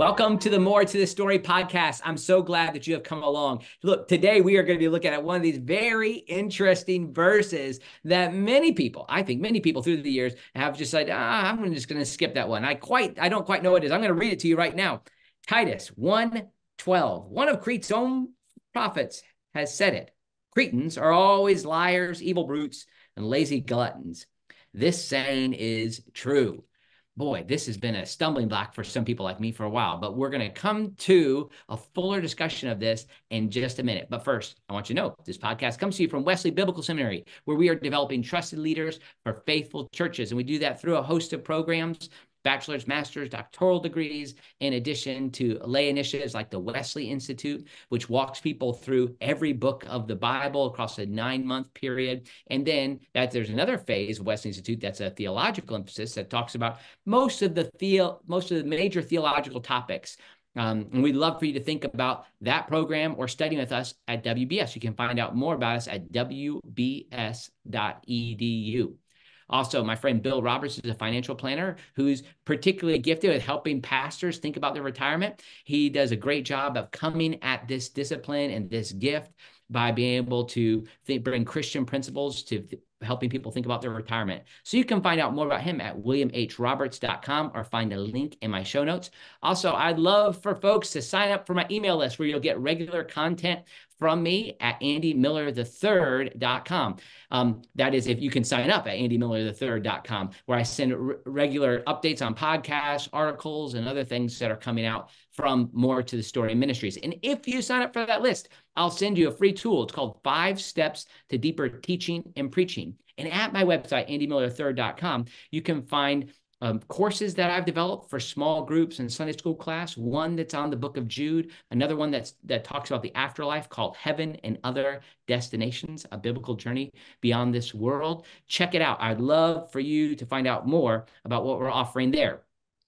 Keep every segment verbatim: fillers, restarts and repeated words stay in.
Welcome to the More to the Story podcast. I'm so glad that you have come along. Look, today we are going to be looking at one of these very interesting verses that many people, I think many people through the years have just said, ah, I'm just going to skip that one. I quite, I don't quite know what it is. I'm going to read it to you right now. Titus one twelve. One of Crete's own prophets has said it. Cretans are always liars, evil brutes, and lazy gluttons. This saying is true. Boy, this has been a stumbling block for some people like me for a while, but we're going to come to a fuller discussion of this in just a minute. But first, I want you to know this podcast comes to you from Wesley Biblical Seminary, where we are developing trusted leaders for faithful churches. And we do that through a host of programs, bachelor's, master's, doctoral degrees, in addition to lay initiatives like the Wesley Institute, which walks people through every book of the Bible across a nine-month period. And then that there's another phase of Wesley Institute that's a theological emphasis that talks about most of the theo most of the major theological topics. Um, and we'd love for you to think about that program or studying with us at W B S. You can find out more about us at W B S dot E D U. Also, my friend Bill Roberts is a financial planner who's particularly gifted at helping pastors think about their retirement. He does a great job of coming at this discipline and this gift by being able to think, bring Christian principles to th- helping people think about their retirement. So you can find out more about him at william h roberts dot com or find a link in my show notes. Also, I'd love for folks to sign up for my email list where you'll get regular content from me at andy miller the third dot com. Um, that is, if you can sign up at andy miller the third dot com, where I send r- regular updates on podcasts, articles, and other things that are coming out from More to the Story Ministries. And if you sign up for that list, I'll send you a free tool. It's called Five Steps to Deeper Teaching and Preaching. And at my website, andy miller the third dot com, you can find Um, courses that I've developed for small groups and Sunday school class, one that's on the book of Jude, another one that's that talks about the afterlife called Heaven and Other Destinations, a biblical journey beyond this world. Check it out. I'd love for you to find out more about what we're offering there.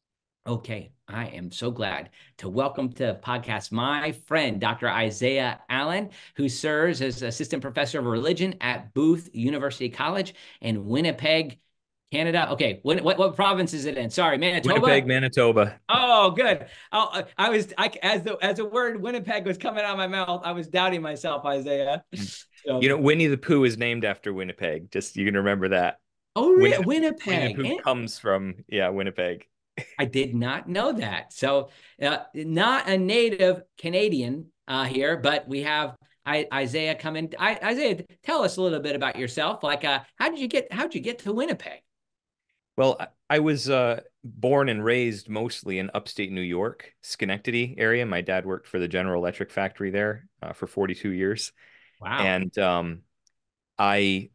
Okay, I am so glad to welcome to the podcast my friend, Doctor Isaiah Allen, who serves as Assistant Professor of Religion at Booth University College in Winnipeg, Canada. Okay, what, what what province is it in? Sorry, Winnipeg, Manitoba. Manitoba. Oh, good. Oh, I was I as the as the word Winnipeg was coming out of my mouth, I was doubting myself, Isaiah. You So, know, Winnie the Pooh is named after Winnipeg. Just you can remember that. oh, Winnie re- the, Winnie the Winnipeg. Pooh Eh, comes from, yeah, Winnipeg. I did not know that. So, uh, not a native Canadian uh, here, but we have I, Isaiah come in. I, Isaiah, tell us a little bit about yourself. Like, uh, how did you get how did you get to Winnipeg? Well, I, I was uh, born and raised mostly in upstate New York, Schenectady area. My dad worked for the General Electric factory there uh, for forty-two years. Wow. And um, I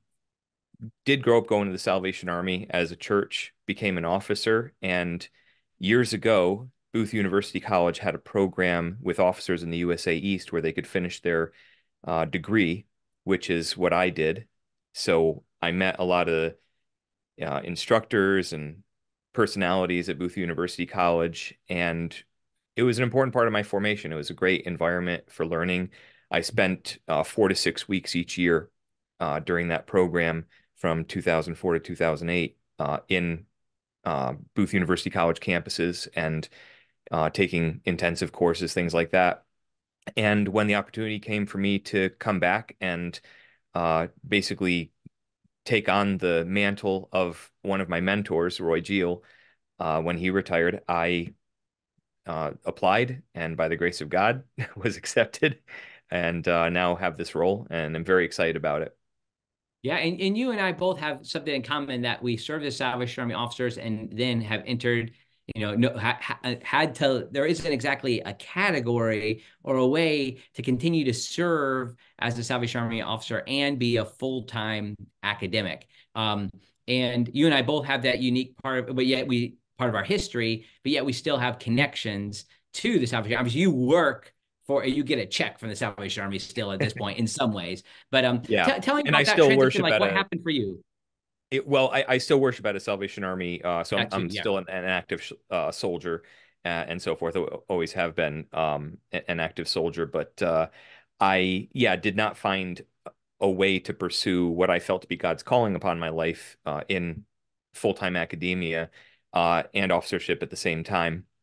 did grow up going to the Salvation Army as a church, became an officer, and years ago, Booth University College had a program with officers in the U S A East where they could finish their uh, degree, which is what I did. So I met a lot of uh, instructors and personalities at Booth University College, and it was an important part of my formation. It was a great environment for learning. I spent uh, four to six weeks each year uh, during that program from two thousand four to two thousand eight uh, in uh, Booth University College campuses and uh, taking intensive courses, things like that. And when the opportunity came for me to come back and uh, basically take on the mantle of one of my mentors, Roy Geel, uh, when he retired, I uh, applied and by the grace of God was accepted and uh, now have this role and I'm very excited about it. Yeah, and, and you and I both have something in common that we served as Salvation Army officers and then have entered, you know, no, ha, ha, had to, there isn't exactly a category or a way to continue to serve as a Salvation Army officer and be a full-time academic. Um, and you and I both have that unique part of, but yet we, part of our history, but yet we still have connections to the Salvation Army. You work for you get a check from the Salvation Army still at this point in some ways. But um, Yeah. t- tell me And I about that still transition. worship Like, at what a happened for you? it, well, I, I still worship at a Salvation Army, uh, so I'm That too, I'm yeah. still an, an active uh, soldier uh, and so forth. I always have been um, an active soldier, but uh, I yeah did not find a way to pursue what I felt to be God's calling upon my life uh, in full-time academia uh, and officership at the same time.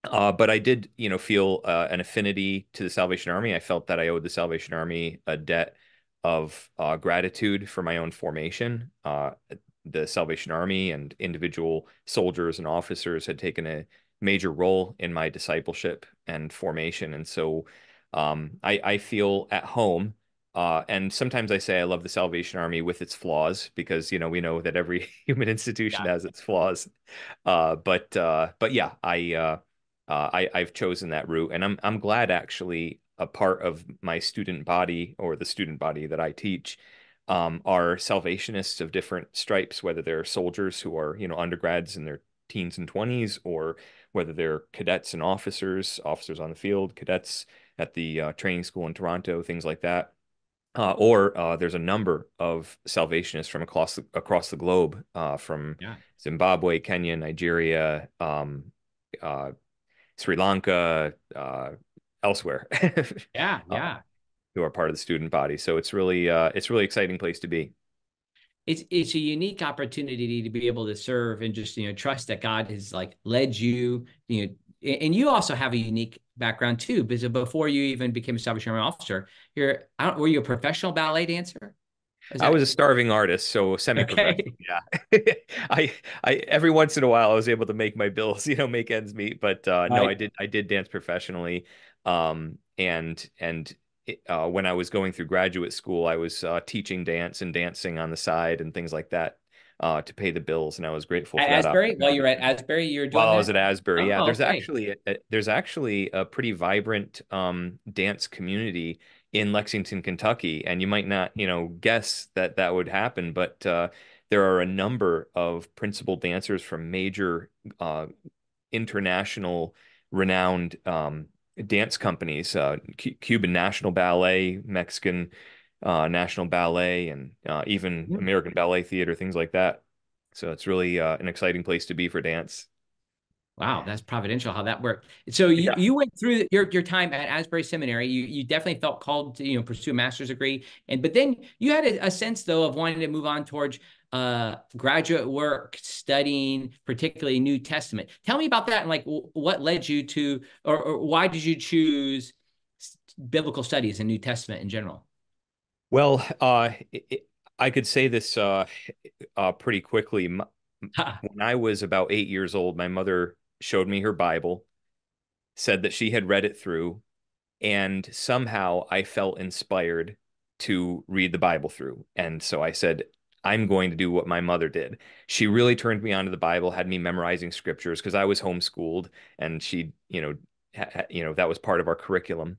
Uh, but I did, you know, feel uh, an affinity to the Salvation Army. I felt that I owed the Salvation Army a debt of uh, gratitude for my own formation. Uh, the Salvation Army and individual soldiers and officers had taken a major role in my discipleship and formation, and so um, I, I feel at home. Uh, and sometimes I say I love the Salvation Army with its flaws because, you know, we know that every human institution Yeah. has its flaws. Uh, but uh, but yeah, I. Uh, uh, I, I've chosen that route, and I'm I'm glad actually a part of my student body or the student body that I teach um, are Salvationists of different stripes, whether they're soldiers who are, you know, undergrads in their teens and twenties, or whether they're cadets and officers, officers on the field, cadets at the uh, training school in Toronto, things like that. Uh, or uh, there's a number of Salvationists from across the, across the globe, uh, from Yeah. Zimbabwe, Kenya, Nigeria, um, uh, Sri Lanka, uh, elsewhere, Yeah. uh, Yeah. who are part of the student body. So it's really uh, it's a really exciting place to be. It's it's a unique opportunity to be able to serve and just, you know, trust that God has like led you, you know, and you also have a unique background too, because before you even became a Salvation Army officer, you're, I don't, were you a professional ballet dancer? Is I was that a starving artist, so semi-professional. okay? Yeah, I I every once in a while I was able to make my bills, you know, make ends meet. But uh, no, I Right. did I did dance professionally, um, and and uh, when I was going through graduate school, I was uh, teaching dance and dancing on the side and things like that uh, to pay the bills, and I was grateful At for that Asbury, while opportunity. you're at Asbury, you're While doing I was that? at Asbury, yeah, Oh, there's okay. actually a, there's actually a pretty vibrant um, dance community in Lexington, Kentucky, and you might not, you know, guess that that would happen, but uh, there are a number of principal dancers from major uh, international renowned um, dance companies, uh, C Cuban National Ballet, Mexican uh, National Ballet, and uh, even American Ballet Theater, things like that. So it's really uh, an exciting place to be for dance. Wow, that's providential how that worked. So you, Yeah. you went through your, your time at Asbury Seminary. You you definitely felt called to, you know, pursue a master's degree. And but then you had a, a sense though of wanting to move on towards uh graduate work, studying particularly New Testament. Tell me about that and like w- what led you to, or, or why did you choose biblical studies and New Testament in general? Well, uh, it, I could say this uh, uh, pretty quickly. M- Ha, When I was about eight years old, my mother showed me her Bible, said that she had read it through, and somehow I felt inspired to read the Bible through. And so I said, I'm going to do what my mother did. She really turned me onto the Bible, had me memorizing scriptures because I was homeschooled, and she, you know, ha, you know, that was part of our curriculum.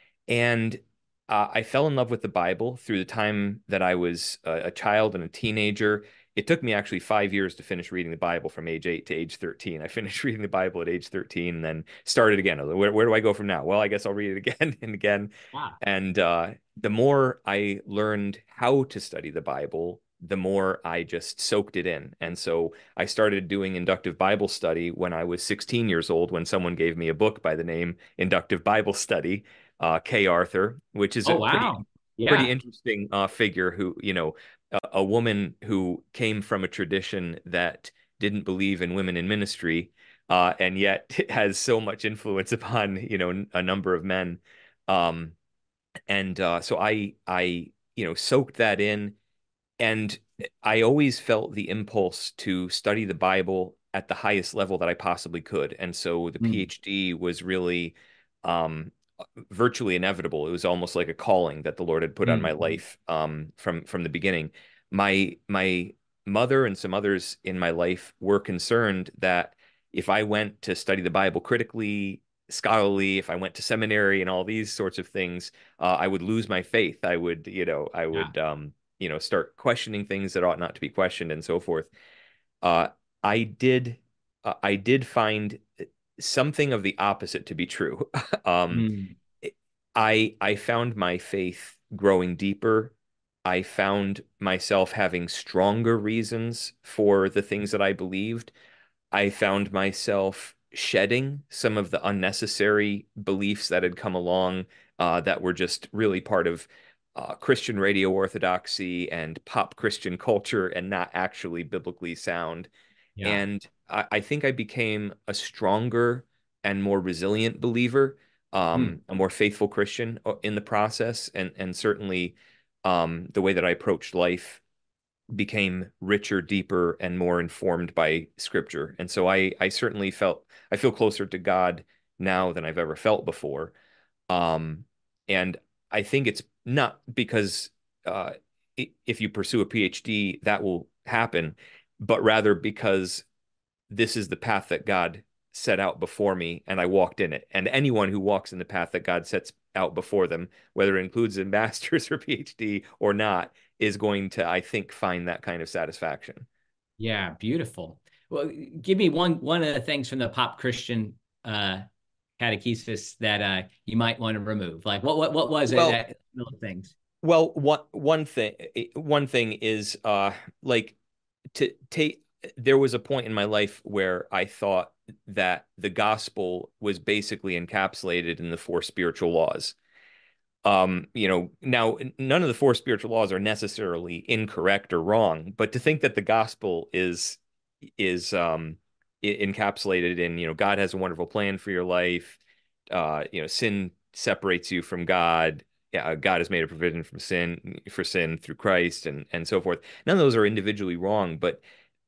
And uh, I fell in love with the Bible through the time that I was a, a child and a teenager. It took me actually five years to finish reading the Bible from age eight to age thirteen. I finished reading the Bible at age thirteen and then started again. Where, where do I go from now? Well, I guess I'll read it again and again. ah, And uh, the more I learned how to study the Bible, the more I just soaked it in. And so I started doing inductive Bible study when I was sixteen years old, when someone gave me a book by the name Inductive Bible Study, uh, Kay Arthur, which is oh a pretty wow. pretty Yeah. interesting uh, figure who, you know, a, a woman who came from a tradition that didn't believe in women in ministry, uh, and yet has so much influence upon, you know, a number of men. Um, and uh, so I I you know soaked that in, and I always felt the impulse to study the Bible at the highest level that I possibly could. And so the Mm, PhD was really um, virtually inevitable. It was almost like a calling that the Lord had put on my mm, life um, from from the beginning. My my mother and some others in my life were concerned that if I went to study the Bible critically, scholarly, if I went to seminary and all these sorts of things, uh, I would lose my faith. I would, you know, I yeah. would um, you know, start questioning things that ought not to be questioned and so forth. Uh, I did, uh, I did find something of the opposite to be true. um, Mm, I, I found my faith growing deeper. I found myself having stronger reasons for the things that I believed. I found myself shedding some of the unnecessary beliefs that had come along uh, that were just really part of uh, Christian radio orthodoxy and pop Christian culture and not actually biblically sound. yeah. And I, I think I became a stronger and more resilient believer, Mm. um, a more faithful Christian uh, in the process, and and certainly um, the way that I approached life became richer, deeper, and more informed by Scripture. And so I I certainly felt I feel closer to God now than I've ever felt before. Um, and I think it's not because uh, if you pursue a PhD, that will happen, but rather because this is the path that God set out before me and I walked in it. And anyone who walks in the path that God sets out before them, whether it includes a master's or PhD or not, is going to, I think, find that kind of satisfaction. Yeah, beautiful. Well, give me one one of the things from the pop Christian uh catechesis that uh you might want to remove. Like what what what was it Well, that little things? well, one one thing one thing is uh like to take there was a point in my life where I thought that the gospel was basically encapsulated in the four spiritual laws. Um, you know, now none of the four spiritual laws are necessarily incorrect or wrong, but to think that the gospel is is um encapsulated in, you know, God has a wonderful plan for your life, uh, you know, sin separates you from God. Yeah, God has made a provision from sin for sin through Christ and and so forth. None of those are individually wrong, but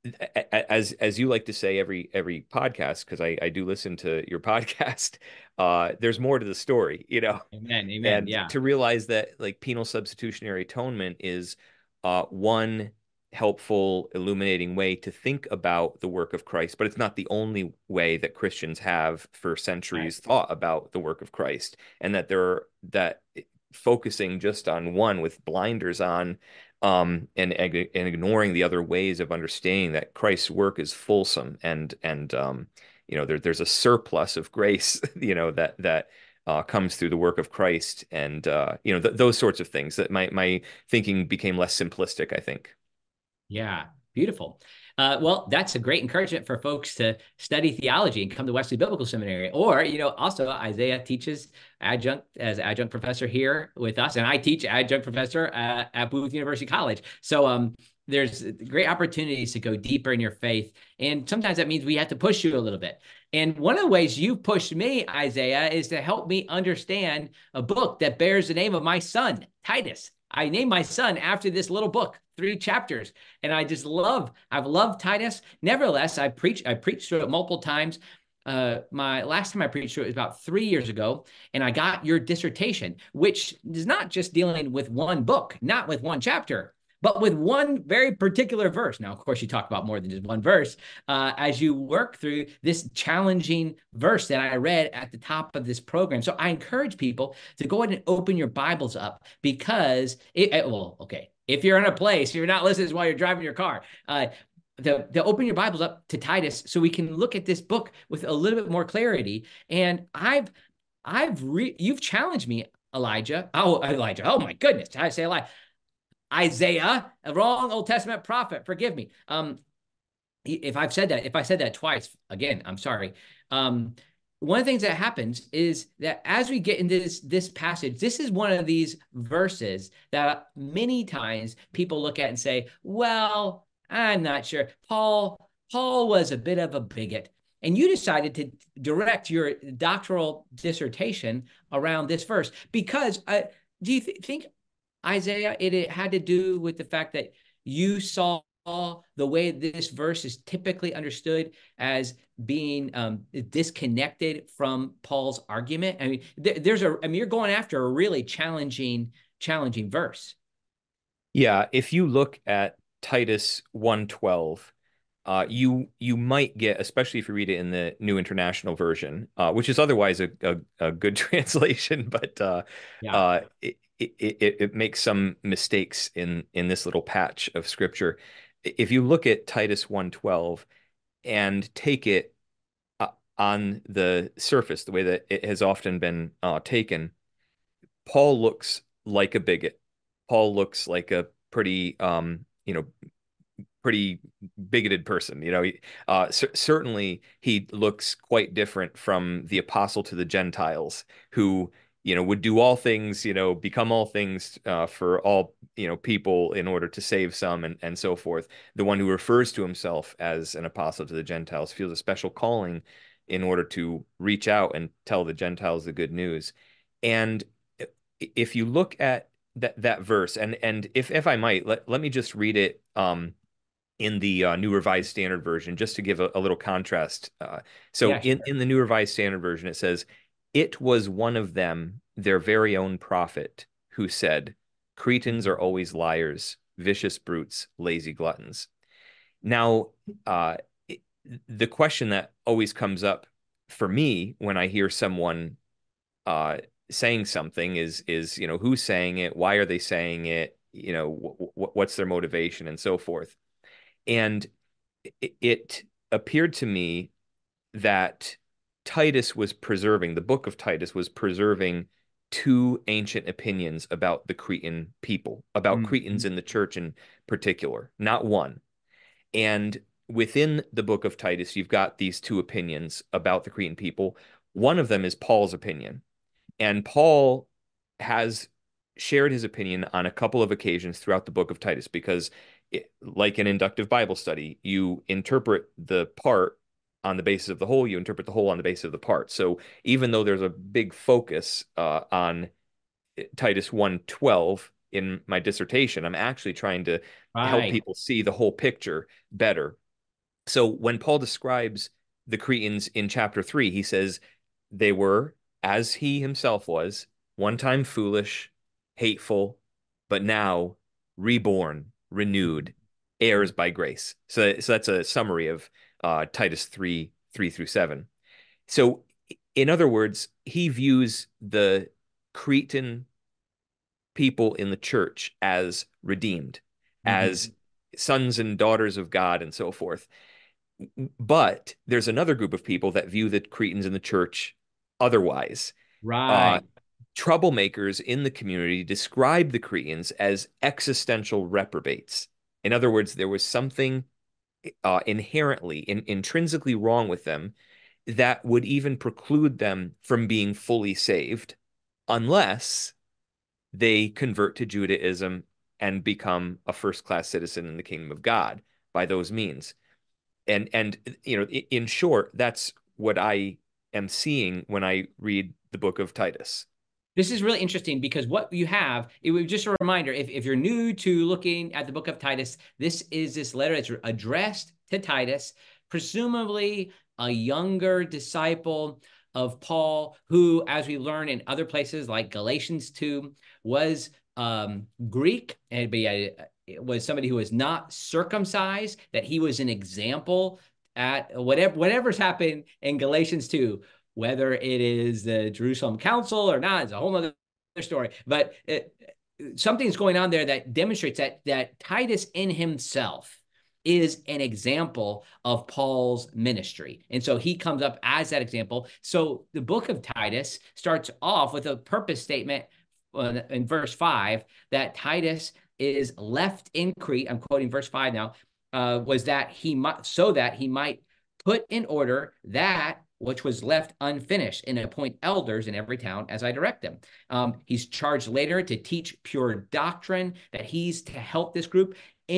as as you like to say every every podcast, because I, I do listen to your podcast, uh, there's more to the story, you know. Amen. Amen. And Yeah. to realize that like penal substitutionary atonement is uh, one helpful, illuminating way to think about the work of Christ, but it's not the only way that Christians have for Right. centuries thought about the work of Christ, and that there are that focusing just on one with blinders on um, and and ignoring the other ways of understanding that Christ's work is fulsome and and um, you know there, there's a surplus of grace you know that that uh, comes through the work of Christ and uh, you know th those sorts of things that my my thinking became less simplistic, I think. Yeah, beautiful. Uh, well, that's a great encouragement for folks to study theology and come to Wesley Biblical Seminary. Or, you know, also Isaiah teaches adjunct as adjunct professor here with us, and I teach adjunct professor uh, at Booth University College. So, um, there's great opportunities to go deeper in your faith, and sometimes that means we have to push you a little bit. And one of the ways you've pushed me, Isaiah, is to help me understand a book that bears the name of my son, Titus. I named my son after this little book, three chapters. And I just love, I've loved Titus. Nevertheless, I preach, I preached through it multiple times. Uh, my last time I preached through it was about three years ago, and I got your dissertation, which is not just dealing with one book, not with one chapter, but with one very particular verse. Now, of course, you talk about more than just one verse uh, as you work through this challenging verse that I read at the top of this program. So I encourage people to go ahead and open your Bibles up because, it, well, okay, if you're in a place, you're not listening while you're driving your car, uh, to, to open your Bibles up to Titus so we can look at this book with a little bit more clarity. And I've, I've, re- you've challenged me, Elijah. Oh, Elijah. Oh my goodness. I say Elijah. Isaiah, a wrong Old Testament prophet. Forgive me. Um, if I've said that, if I said that twice, again, I'm sorry. Um, one of the things that happens is that as we get into this, this passage, this is one of these verses that many times people look at and say, well, I'm not sure. Paul, Paul was a bit of a bigot. And you decided to direct your doctoral dissertation around this verse because uh, do you th think Isaiah, it, it had to do with the fact that you saw the way this verse is typically understood as being um, disconnected from Paul's argument? I mean, th there's a, I mean, you're going after a really challenging, challenging verse. Yeah, if you look at Titus one twelve, uh, you you might get, especially if you read it in the New International Version, uh, which is otherwise a, a, a good translation, but uh, Yeah. uh, it, it, it, it makes some mistakes in in this little patch of scripture. If you look at Titus one twelve and take it uh, on the surface, the way that it has often been uh, taken, Paul looks like a bigot. Paul looks like a pretty, um, you know, pretty bigoted person. You know, he, uh, cer certainly he looks quite different from the apostle to the Gentiles, who, you know, would do all things, you know, become all things uh, for all, you know, people in order to save some and, and so forth. The one who refers to himself as an apostle to the Gentiles feels a special calling in order to reach out and tell the Gentiles the good news. And if you look at that that verse, and and if if I might, let, let me just read it um, in the uh, New Revised Standard Version, just to give a, a little contrast. Uh, so Yeah, in, sure. in the New Revised Standard Version, it says, "It was one of them, their very own prophet, who said, 'Cretans are always liars, vicious brutes, lazy gluttons.'" Now, uh, the question that always comes up for me when I hear someone uh, saying something is is you know, who's saying it, why are they saying it, you know, wh- what's their motivation, and so forth. And it, it appeared to me that Titus was preserving, the book of Titus was preserving two ancient opinions about the Cretan people, about Cretans Mhm. in the church in particular, not one. And within the book of Titus, you've got these two opinions about the Cretan people. One of them is Paul's opinion. And Paul has shared his opinion on a couple of occasions throughout the book of Titus because, it, like an inductive Bible study, you interpret the part on the basis of the whole, you interpret the whole on the basis of the part. So even though there's a big focus uh, on Titus one twelve in my dissertation, I'm actually trying to help Right. people see the whole picture better. So when Paul describes the Cretans in chapter three, he says they were, as he himself was, one time foolish, hateful, but now reborn, renewed, heirs by grace. So, so that's a summary of uh, Titus three, three through seven. So, in other words, he views the Cretan people in the church as redeemed, Mhm. as sons and daughters of God, and so forth. But there's another group of people that view the Cretans in the church otherwise. Uh, Right. Troublemakers in the community describe the Cretans as existential reprobates. In other words, there was something uh, inherently, in, intrinsically wrong with them that would even preclude them from being fully saved unless they convert to Judaism and become a first-class citizen in the kingdom of God by those means. And and you know, in short, that's what I am seeing when I read the book of Titus. This is really interesting because what you have, it was just a reminder, if, if you're new to looking at the book of Titus, this is this letter that's addressed to Titus, presumably a younger disciple of Paul, who, as we learn in other places like Galatians two, was um, Greek and be a, was somebody who was not circumcised, that he was an example at whatever whatever's happened in Galatians two, whether it is the Jerusalem Council or not, it's a whole other story. But it, something's going on there that demonstrates that that Titus in himself is an example of Paul's ministry. And so he comes up as that example. So the book of Titus starts off with a purpose statement uh, in verse five that Titus is left in Crete. I'm quoting verse five now. Uh, was that he might so that he might put in order that which was left unfinished, and appoint elders in every town as I direct them. Um, he's charged later to teach pure doctrine, that he's to help this group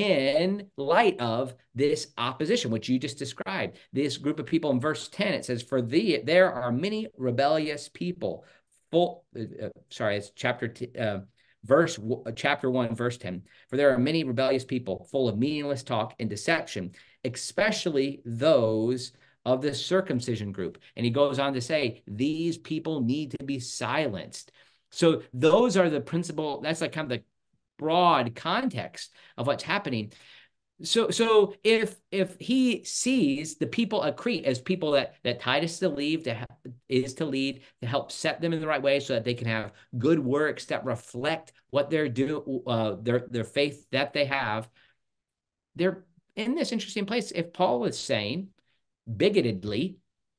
in light of this opposition, which you just described. This group of people in verse ten, it says, "For thee there are many rebellious people." Full, uh, sorry, it's chapter t- uh, verse chapter one, verse ten. "For there are many rebellious people, full of meaningless talk and deception, especially those of the circumcision group." And he goes on to say, these people need to be silenced. So those are the principal, that's like kind of the broad context of what's happening. So, so if if he sees the people at Crete as people that that Titus to leave to ha- is to lead to help set them in the right way, so that they can have good works that reflect what they're do uh, their their faith that they have, they're in this interesting place. If Paul was saying bigotedly,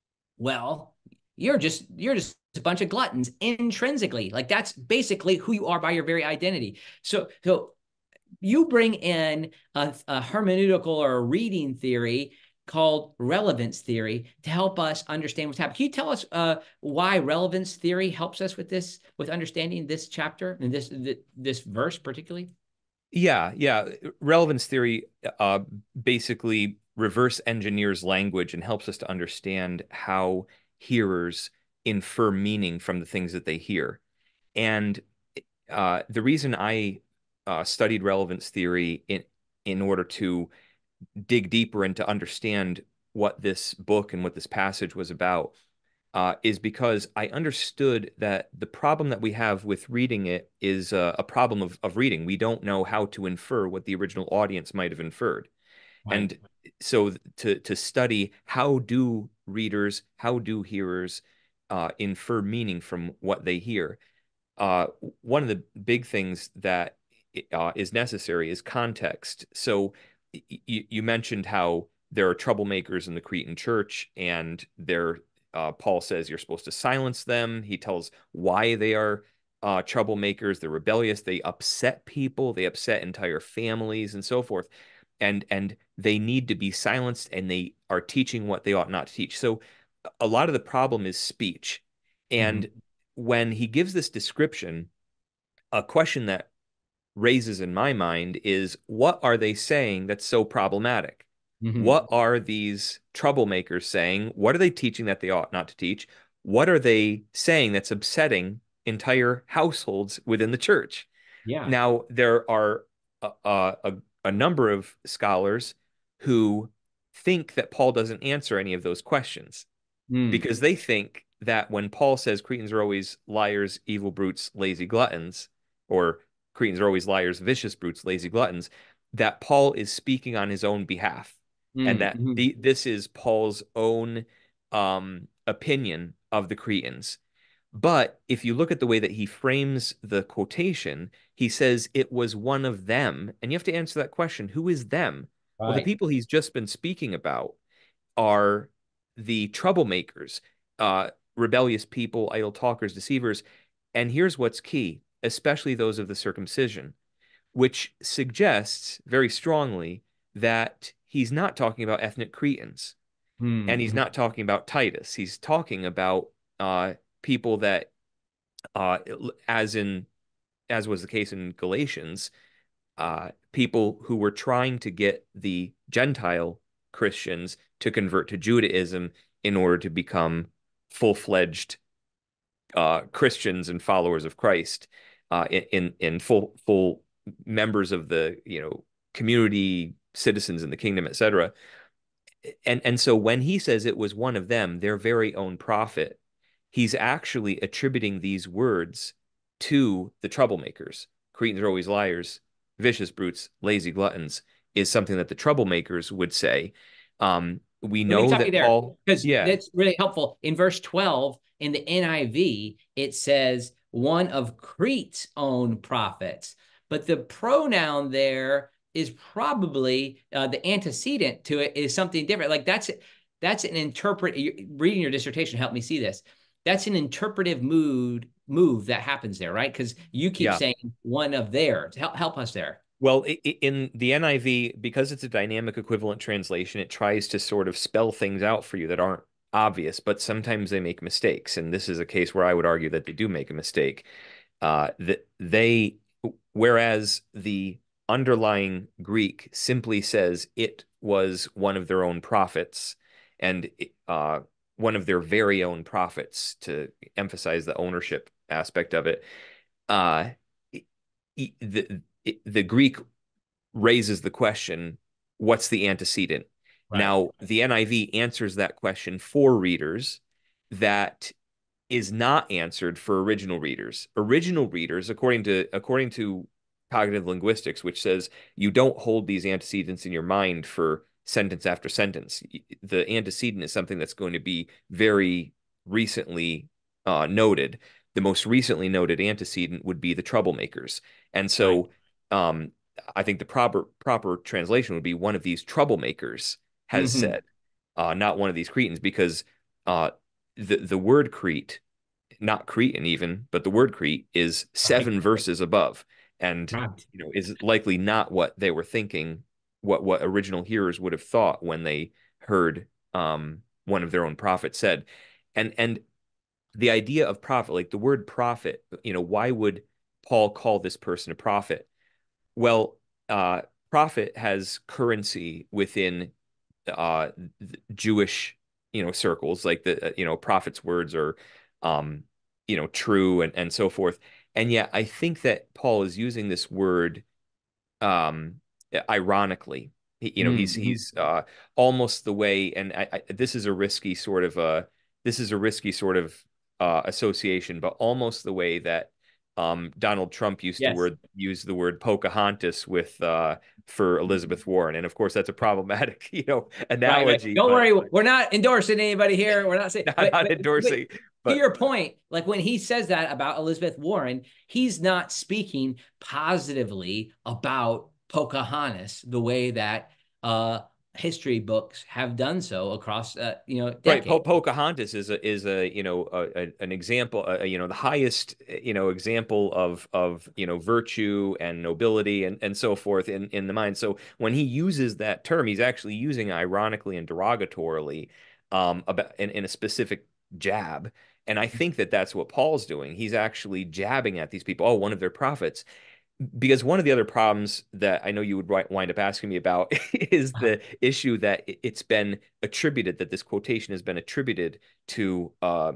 well, you're just you're just a bunch of gluttons intrinsically. Like that's basically who you are by your very identity. So so you bring in a, a hermeneutical or a reading theory called relevance theory to help us understand what's happening. Can you tell us uh, why relevance theory helps us with this, with understanding this chapter and this this verse particularly? Yeah, yeah. Relevance theory uh, basically reverse engineers language and helps us to understand how hearers infer meaning from the things that they hear. And uh, the reason I uh, studied relevance theory in in order to dig deeper and to understand what this book and what this passage was about uh, is because I understood that the problem that we have with reading it is uh, a problem of, of reading. We don't know how to infer what the original audience might have inferred. Right. And so to to study how do readers, how do hearers uh, infer meaning from what they hear, uh, one of the big things that uh, is necessary is context. So you mentioned how there are troublemakers in the Cretan church, and there, uh, Paul says you're supposed to silence them. He tells why they are uh, troublemakers. They're rebellious. They upset people. They upset entire families and so forth. And and they need to be silenced, and they are teaching what they ought not to teach. So a lot of the problem is speech. Mm-hmm. And when he gives this description, a question that raises in my mind is, what are they saying that's so problematic? Mm-hmm. What are these troublemakers saying? What are they teaching that they ought not to teach? What are they saying that's upsetting entire households within the church? Yeah. Now, there are a, a, a number of scholars who think that Paul doesn't answer any of those questions Mm. because they think that when Paul says Cretans are always liars, evil brutes, lazy gluttons, or Cretans are always liars, vicious brutes, lazy gluttons, that Paul is speaking on his own behalf, and Mm. that Mm-hmm. the this is Paul's own um, opinion of the Cretans. But if you look at the way that he frames the quotation, he says it was one of them, and you have to answer that question: who is them? Well, the Right. people he's just been speaking about are the troublemakers, uh, rebellious people, idle talkers, deceivers. And here's what's key, especially those of the circumcision, which suggests very strongly that he's not talking about ethnic Cretans, and he's Mm-hmm. not talking about Titus. He's talking about uh, people that, uh, as in as was the case in Galatians, uh, people who were trying to get the Gentile Christians to convert to Judaism in order to become full-fledged uh, Christians and followers of Christ, uh, in in full full members of the you know community, citizens in the kingdom, et cetera. And and so when he says it was one of them, their very own prophet, he's actually attributing these words to the troublemakers. Cretans are always liars, vicious brutes, lazy gluttons, is something that the troublemakers would say. Um, we Let me know stop you that there Paul, because yeah, that's really helpful. In verse twelve in the N I V, it says one of Crete's own prophets, but the pronoun there is probably uh, the antecedent to it is something different. Like that's that's an interpret. Reading your dissertation helped me see this. That's an interpretive mood move that happens there, right? Because you keep yeah. saying one of theirs. Help help us there. Well, in the N I V, because it's a dynamic equivalent translation, it tries to sort of spell things out for you that aren't obvious, but sometimes they make mistakes. And this is a case where I would argue that they do make a mistake. Uh, that they, whereas the underlying Greek simply says it was one of their own prophets and uh, one of their very own prophets to emphasize the ownership aspect of it. Uh, the the Greek raises the question, what's the antecedent? Right. Now, the N I V answers that question for readers that is not answered for original readers. Original readers, according to according to cognitive linguistics, which says you don't hold these antecedents in your mind for sentence after sentence. The antecedent is something that's going to be very recently uh, noted. The most recently noted antecedent would be the troublemakers. And Right. so um, I think the proper proper translation would be one of these troublemakers has Mm-hmm. said, uh, not one of these Cretans, because uh, the the word Crete, not Cretan even, but the word Crete is Right. seven verses above, and Right. you know is likely not what they were thinking, what what original hearers would have thought when they heard um, one of their own prophets said, and and the idea of prophet, like the word prophet, you know, why would Paul call this person a prophet? Well, uh, prophet has currency within uh, Jewish, you know, circles, like the, uh, you know, prophet's words are, um, you know, true and, and so forth. And yet I think that Paul is using this word, um, ironically. He, you know, he's, Mm-hmm. he's, uh, almost the way, and I, I, this is a risky sort of, uh, this is a risky sort of, uh, association, but almost the way that, um, Donald Trump used to Yes. word use the word Pocahontas with uh, for Elizabeth Warren, and of course that's a problematic, you know, Right, right. analogy, Don't but worry, we're not endorsing anybody here. We're not saying, not, but not but but endorsing. to But your point, like when he says that about Elizabeth Warren, he's not speaking positively about Pocahontas the way that uh history books have done so across uh, you know right, po decades. Pocahontas is a is a you know a, a, an example, uh, you know, the highest you know example of of you know virtue and nobility and and so forth in in the mind. So when he uses that term, he's actually using ironically and derogatorily, um about in, in a specific jab. And I think that that's what Paul's doing. He's actually jabbing at these people. Oh, one of their prophets. Because one of the other problems that I know you would wind up asking me about is the issue that it's been attributed, that this quotation has been attributed to uh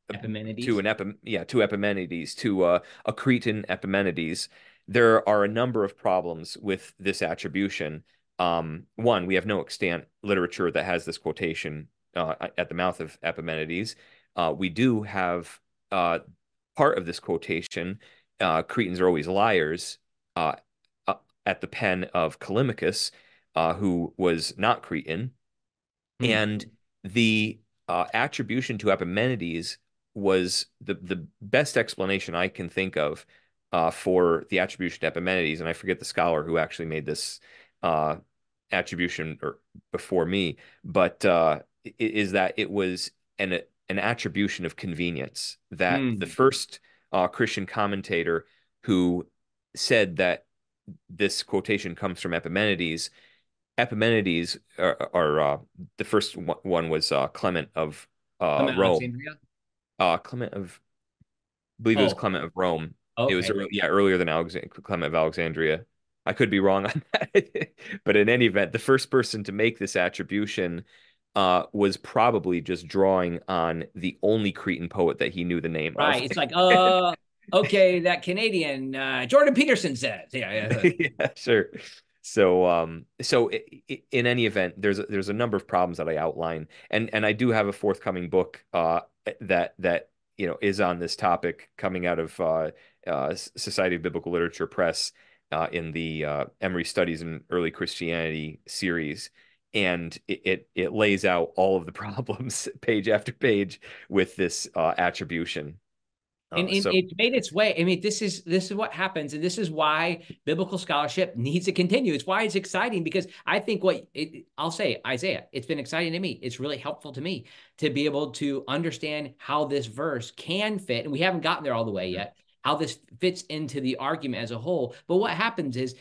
to Epimenides. an Epim yeah to Epimenides, to uh, a Cretan Epimenides. There are a number of problems with this attribution. Um, one, we have no extant literature that has this quotation uh, at the mouth of Epimenides. Uh, we do have uh, part of this quotation, uh, Cretans are always liars, uh, uh, at the pen of Callimachus, uh, who was not Cretan. Hmm. And the uh, attribution to Epimenides was the, the best explanation I can think of uh, for the attribution to Epimenides. And I forget the scholar who actually made this uh, attribution or before me, but uh, is that it was an, an attribution of convenience, that the Hmm. first uh, Christian commentator who said that this quotation comes from Epimenides. Epimenides, or, or uh, the first one was uh, Clement of uh, Clement Rome. Alexandria. Uh, Clement of, I believe it was Oh, Clement of Rome. It was okay. early, yeah, earlier than Alexand Clement of Alexandria. I could be wrong on that, but in any event, the first person to make this attribution uh, was probably just drawing on the only Cretan poet that he knew the name of. Right. It's like, uh, okay, that Canadian uh, Jordan Peterson says. Yeah, yeah. Yeah, sure. So, um, so i i in any event, there's a, there's a number of problems that I outline, and and I do have a forthcoming book uh that that you know is on this topic, coming out of uh, uh Society of Biblical Literature Press, uh, in the uh, Emory Studies in Early Christianity series, and it, it it lays out all of the problems page after page with this uh, attribution. And Uh, it, so it made its way. I mean, this is this is what happens, and this is why biblical scholarship needs to continue. It's why it's exciting, because I think what it, I'll say, Isaiah, it's been exciting to me. It's really helpful to me to be able to understand how this verse can fit, and we haven't gotten there all the way yet. How this fits into the argument as a whole. But what happens is,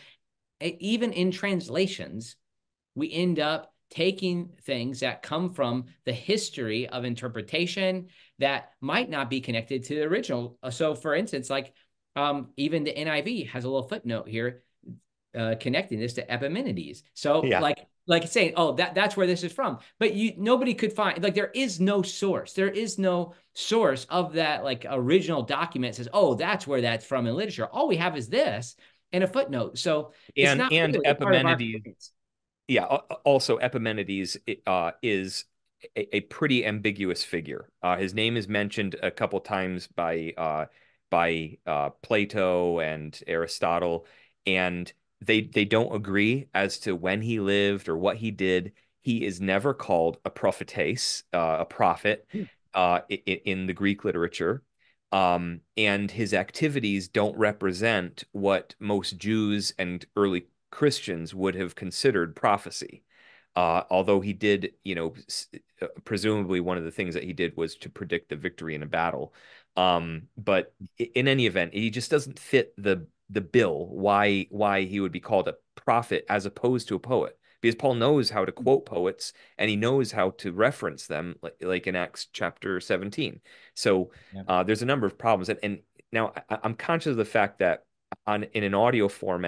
even in translations, we end up taking things that come from the history of interpretation that might not be connected to the original. So, for instance, like um, even the N I V has a little footnote here uh, connecting this to Epimenides. So, yeah. like, like saying, oh, that that's where this is from. But you nobody could find, like, there is no source. There is no source of that like original document that says, oh, that's where that's from in literature. All we have is this and a footnote. So it's And not and really part of our Epimenides, experience. yeah, also Epimenides uh, is a, a pretty ambiguous figure. Uh, his name is mentioned a couple times by uh, by uh, Plato and Aristotle, and they they don't agree as to when he lived or what he did. He is never called a prophetess, uh, a prophet, uh, in, in the Greek literature. Um, and his activities don't represent what most Jews and early Christians would have considered prophecy. Uh, although he did, you know, uh, presumably one of the things that he did was to predict the victory in a battle. Um, but in any event, he just doesn't fit the the bill. Why why he would be called a prophet as opposed to a poet? Because Paul knows how to quote poets and he knows how to reference them, like, like in Acts chapter seventeen. So Yeah. uh, there's a number of problems, and, and now I, I'm conscious of the fact that on in an audio format,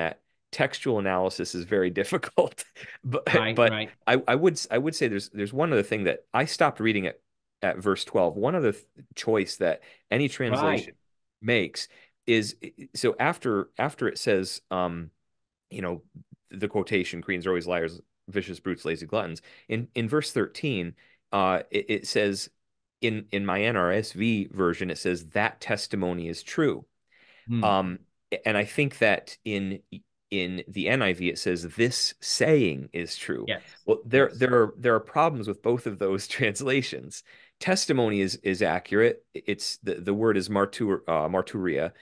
textual analysis is very difficult. But Right, but right, I, I would I would say there's there's one other thing that I stopped reading at at verse twelve. One other th choice that any right. translation makes is, so after after it says, um you know, the quotation, "Queens are always liars, vicious brutes, lazy gluttons." In in verse thirteen, uh, it, it says, in in my N R S V version, it says that testimony is true. Hmm. Um, and I think that in in the N I V it says this saying is true. Yes, Well, there yes. there are there are problems with both of those translations. Testimony is is accurate. It's the the word is martur uh, marturia,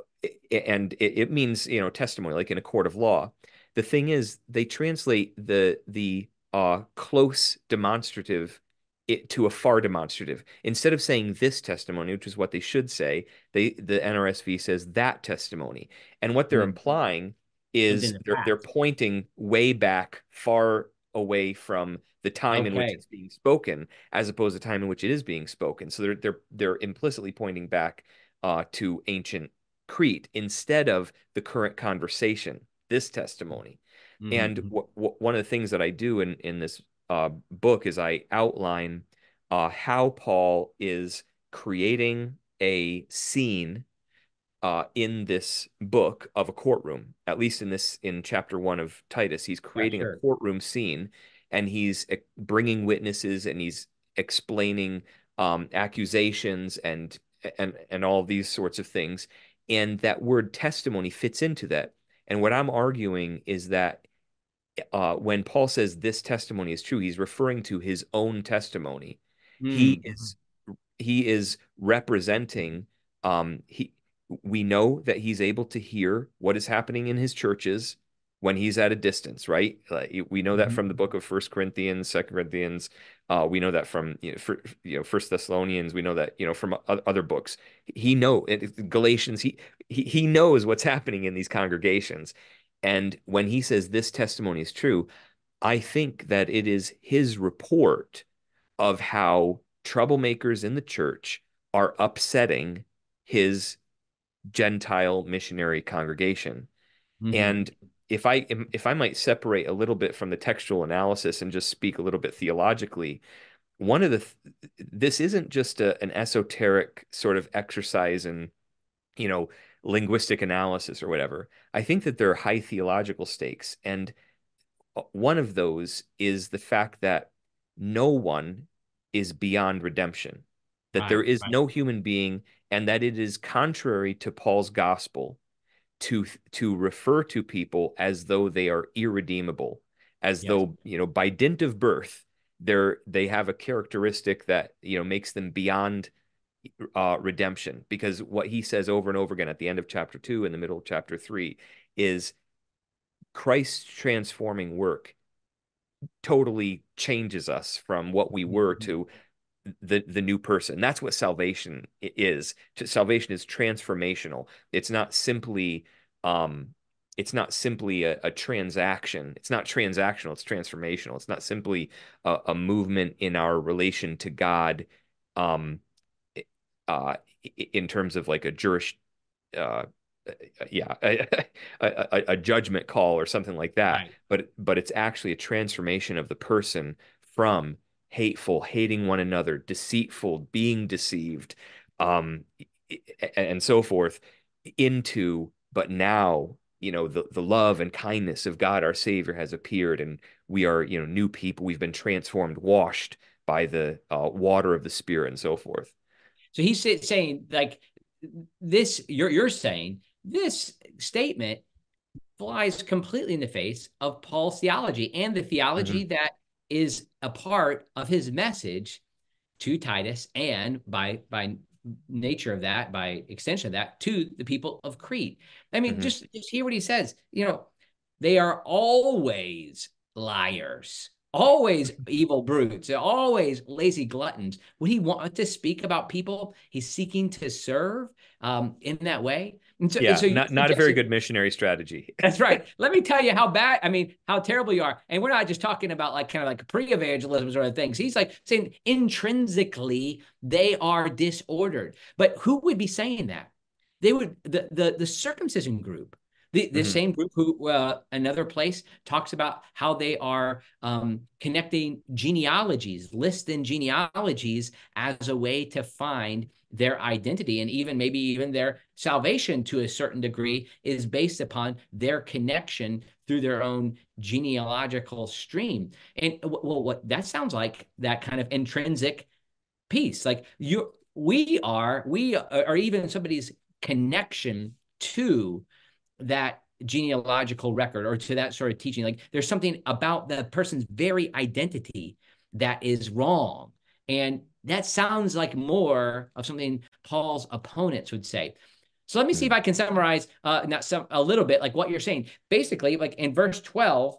and it, it means, you know, testimony, like in a court of law. The thing is, they translate the the uh, close demonstrative it to a far demonstrative. Instead of saying this testimony, which is what they should say, they the N R S V says that testimony. And what they're Hmm. implying Lived in is the they're they're past. pointing way back, far away from the time in which Okay. it's being spoken, as opposed to the time in which it is being spoken. So they're they're they're implicitly pointing back uh, to ancient Crete instead of the current conversation, this testimony. And Hmm. w w one of the things that I do in in this uh, book is I outline uh, how Paul is creating a scene uh, in this book of a courtroom. At least in this, in chapter one of Titus, he's Yeah, creating a sure. courtroom scene, and he's eh, bringing witnesses, and he's explaining um, accusations and and and all these sorts of things. And that word testimony fits into that. And what I'm arguing is that uh, when Paul says this testimony is true, he's referring to his own testimony. He Hmm. is he is representing, um he we know that he's able to hear what is happening in his churches when he's at a distance, right? Like, we know that Hmm. from the book of First Corinthians, Second Corinthians. Uh, we know that from, you know, for, you know, First Thessalonians. We know that, you know, from other books. He know it, Galatians. He, he he knows what's happening in these congregations, and when he says this testimony is true, I think that it is his report of how troublemakers in the church are upsetting his Gentile missionary congregation. Hmm. And if I if I might separate a little bit from the textual analysis and just speak a little bit theologically, one of the th this isn't just a, an esoteric sort of exercise in, you know, linguistic analysis or whatever. I think that there are high theological stakes, and one of those is the fact that no one is beyond redemption, that there Right, is right. no human being, and that it is contrary to Paul's gospel to to refer to people as though they are irredeemable, as Yes. though, you know, by dint of birth, they're they have a characteristic that, you know, makes them beyond uh, redemption. Because what he says over and over again at the end of chapter two and the middle of chapter three is Christ's transforming work totally changes us from what we were Mhm. to the the new person. That's what salvation is. Salvation is transformational. It's not simply um it's not simply a, a transaction. It's not transactional, it's transformational. It's not simply a, a movement in our relation to God, um uh in terms of like a juris uh yeah, a, a, a judgment call or something like that. Right. But but it's actually a transformation of the person from hateful, hating one another, deceitful, being deceived, um, and so forth, into, but now, you know, the the love and kindness of God our Savior has appeared, and we are, you know, new people. We've been transformed, washed by the uh, water of the Spirit, and so forth. So he's saying like this, you're you're saying this statement flies completely in the face of Paul's theology and the theology Mhm. that is a part of his message to Titus, and by by nature of that, by extension of that, to the people of Crete. I mean, Mhm. just, just hear what he says. You know, they are always liars, always evil brutes, they're always lazy gluttons. Would he want to speak about people he's seeking to serve um, in that way? And so, and Yeah, so you not not a very suggested good missionary strategy. that's right. Let me tell you how bad, I mean, how terrible you are. And we're not just talking about like kind of like pre-evangelism sort of things. He's like saying intrinsically they are disordered. But who would be saying that? They would, the the, the circumcision group, The, the Hmm. same group who, uh, another place talks about how they are um, connecting genealogies, lists and genealogies as a way to find their identity, and even maybe even their salvation to a certain degree is based upon their connection through their own genealogical stream. And well, what that sounds like, that kind of intrinsic piece, like you, we are, we are even somebody's connection to that genealogical record or to that sort of teaching. Like there's something about the person's very identity that is wrong. And that sounds like more of something Paul's opponents would say. So let me see if I can summarize uh, not some a little bit like what you're saying. Basically, like in verse twelve,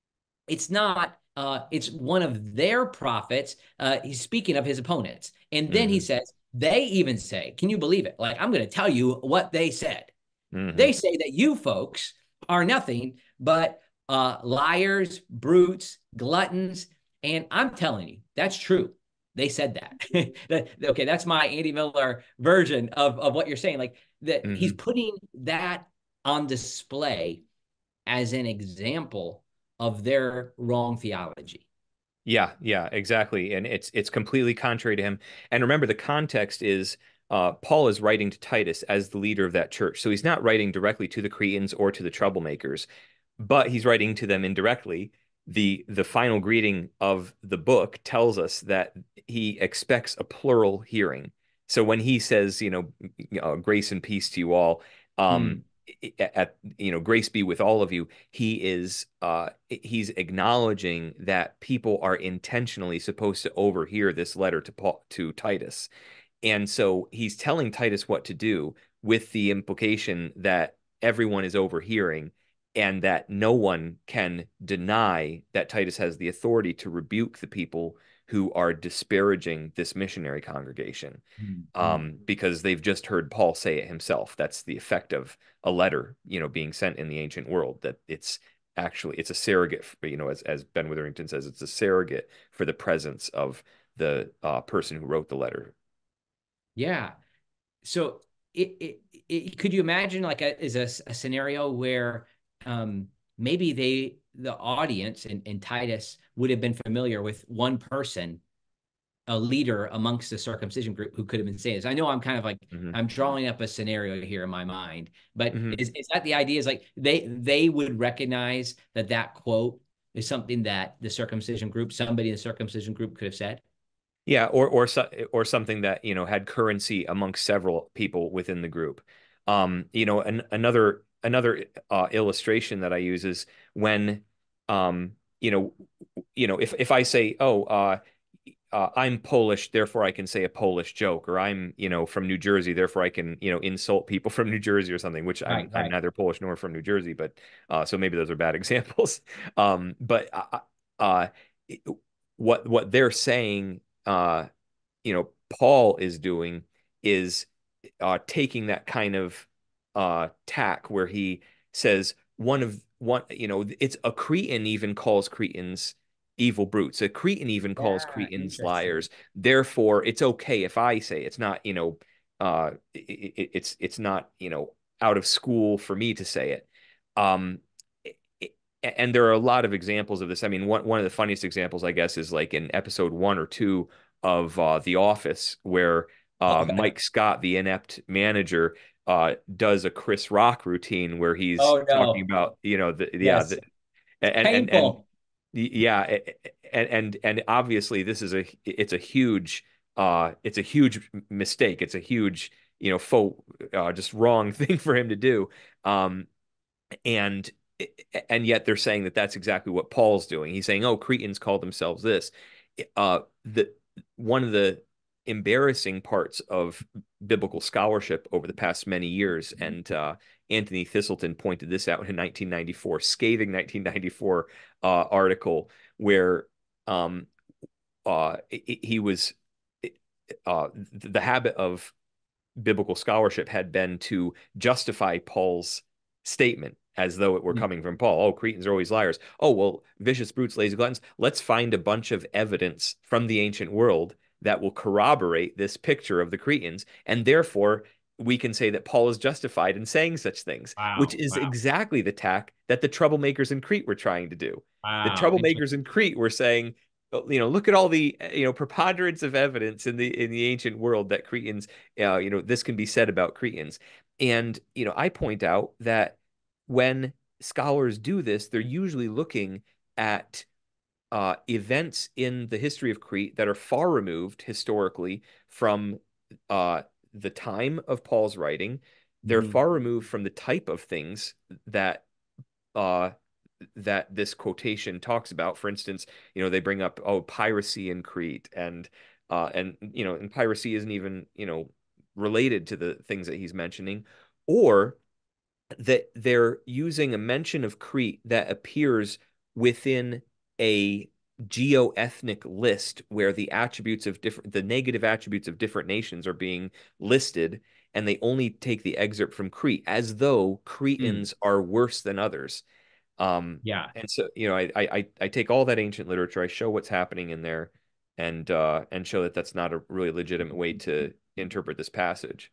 it's not uh, it's one of their prophets. Uh, he's speaking of his opponents. And then he Hmm. says, they even say, can you believe it? Like, I'm going to tell you what they said. Hmm. They say that you folks are nothing but uh, liars, brutes, gluttons. And I'm telling you, that's true. They said that. Okay, that's my Andy Miller version of, of what you're saying. Like that he's Hmm. putting that on display as an example of their wrong theology. Yeah, yeah, exactly. And it's it's completely contrary to him. And remember, the context is uh, Paul is writing to Titus as the leader of that church. So he's not writing directly to the Cretans or to the troublemakers, but he's writing to them indirectly. The the final greeting of the book tells us that he expects a plural hearing. So when he says, you know, uh, grace and peace to you all, um, Hmm. at you know, grace be with all of you, he is uh he's acknowledging that people are intentionally supposed to overhear this letter to Paul to Titus. And so he's telling Titus what to do with the implication that everyone is overhearing and that no one can deny that Titus has the authority to rebuke the people who are disparaging this missionary congregation, Hmm. um, because they've just heard Paul say it himself. That's the effect of a letter, you know, being sent in the ancient world, that it's actually it's a surrogate, for, you know, as, as Ben Witherington says, it's a surrogate for the presence of the uh, person who wrote the letter. Yeah. So it, it, it could you imagine like a is a, a scenario where um maybe they the audience in, in Titus would have been familiar with one person, a leader amongst the circumcision group who could have been saying this. I know I'm kind of like Hmm. I'm drawing up a scenario here in my mind, but Hmm. is, is that the idea? Is like they they would recognize that that quote is something that the circumcision group, somebody in the circumcision group could have said? Yeah, or or so, or something that, you know, had currency amongst several people within the group. Um, you know, an, another another uh, illustration that I use is when, um, you know, you know, if if I say, oh, uh, uh, I'm Polish, therefore I can say a Polish joke, or I'm, you know, from New Jersey, therefore I can, you know, insult people from New Jersey or something, which I'm Right, I'm right. neither Polish nor from New Jersey, but uh, so maybe those are bad examples. Um, but uh, uh, what what they're saying, uh, you know, Paul is doing is uh, taking that kind of uh, tack where he says one of one, you know, it's a Cretan even calls Cretans evil brutes. A Cretan even calls Yeah, Cretans interesting. liars. Therefore, it's okay if I say it's not, you know, uh, it, it, it's it's not, you know, out of school for me to say it. Um, and there are a lot of examples of this. I mean, one one of the funniest examples, I guess, is like in episode one or two of uh, The Office, where uh, Okay. Mike Scott, the inept manager, uh, does a Chris Rock routine where he's Oh talking no. about, you know, the, yeah, Yes. the, and and and Painful. yeah, and and and obviously this is a it's a huge uh it's a huge mistake. It's a huge, you know, faux uh, just wrong thing for him to do. Um, and and yet they're saying that that's exactly what Paul's doing. He's saying, "Oh, Cretans call themselves this." Uh, the one of the embarrassing parts of biblical scholarship over the past many years, and uh, Anthony Thistleton pointed this out in a nineteen ninety-four scathing nineteen ninety-four uh, article where um, uh, he was uh, the habit of biblical scholarship had been to justify Paul's statement as though it were Mm. coming from Paul. Oh, Cretans are always liars. Oh, well, vicious brutes, lazy gluttons. Let's find a bunch of evidence from the ancient world that will corroborate this picture of the Cretans. And therefore, we can say that Paul is justified in saying such things, which Wow. is Wow. exactly the tack that the troublemakers in Crete were trying to do. The Wow. troublemakers Interesting. in Crete were saying, you know, look at all the, you know, preponderance of evidence in the in the ancient world that Cretans, uh, you know, this can be said about Cretans. And, you know, I point out that when scholars do this, they're usually looking at uh, events in the history of Crete that are far removed historically from uh, the time of Paul's writing. They're Mhm. far removed from the type of things that uh, that this quotation talks about. For instance, you know, they bring up, oh, piracy in Crete, and uh, and you know, and piracy isn't even, you know, related to the things that he's mentioning, or that they're using a mention of Crete that appears within a geo-ethnic list where the attributes of different the negative attributes of different nations are being listed, and they only take the excerpt from Crete as though Mm. Cretans are worse than others. Um, Yeah. and so, you know, I, I I take all that ancient literature, I show what's happening in there, and uh, and show that that's not a really legitimate way to interpret this passage.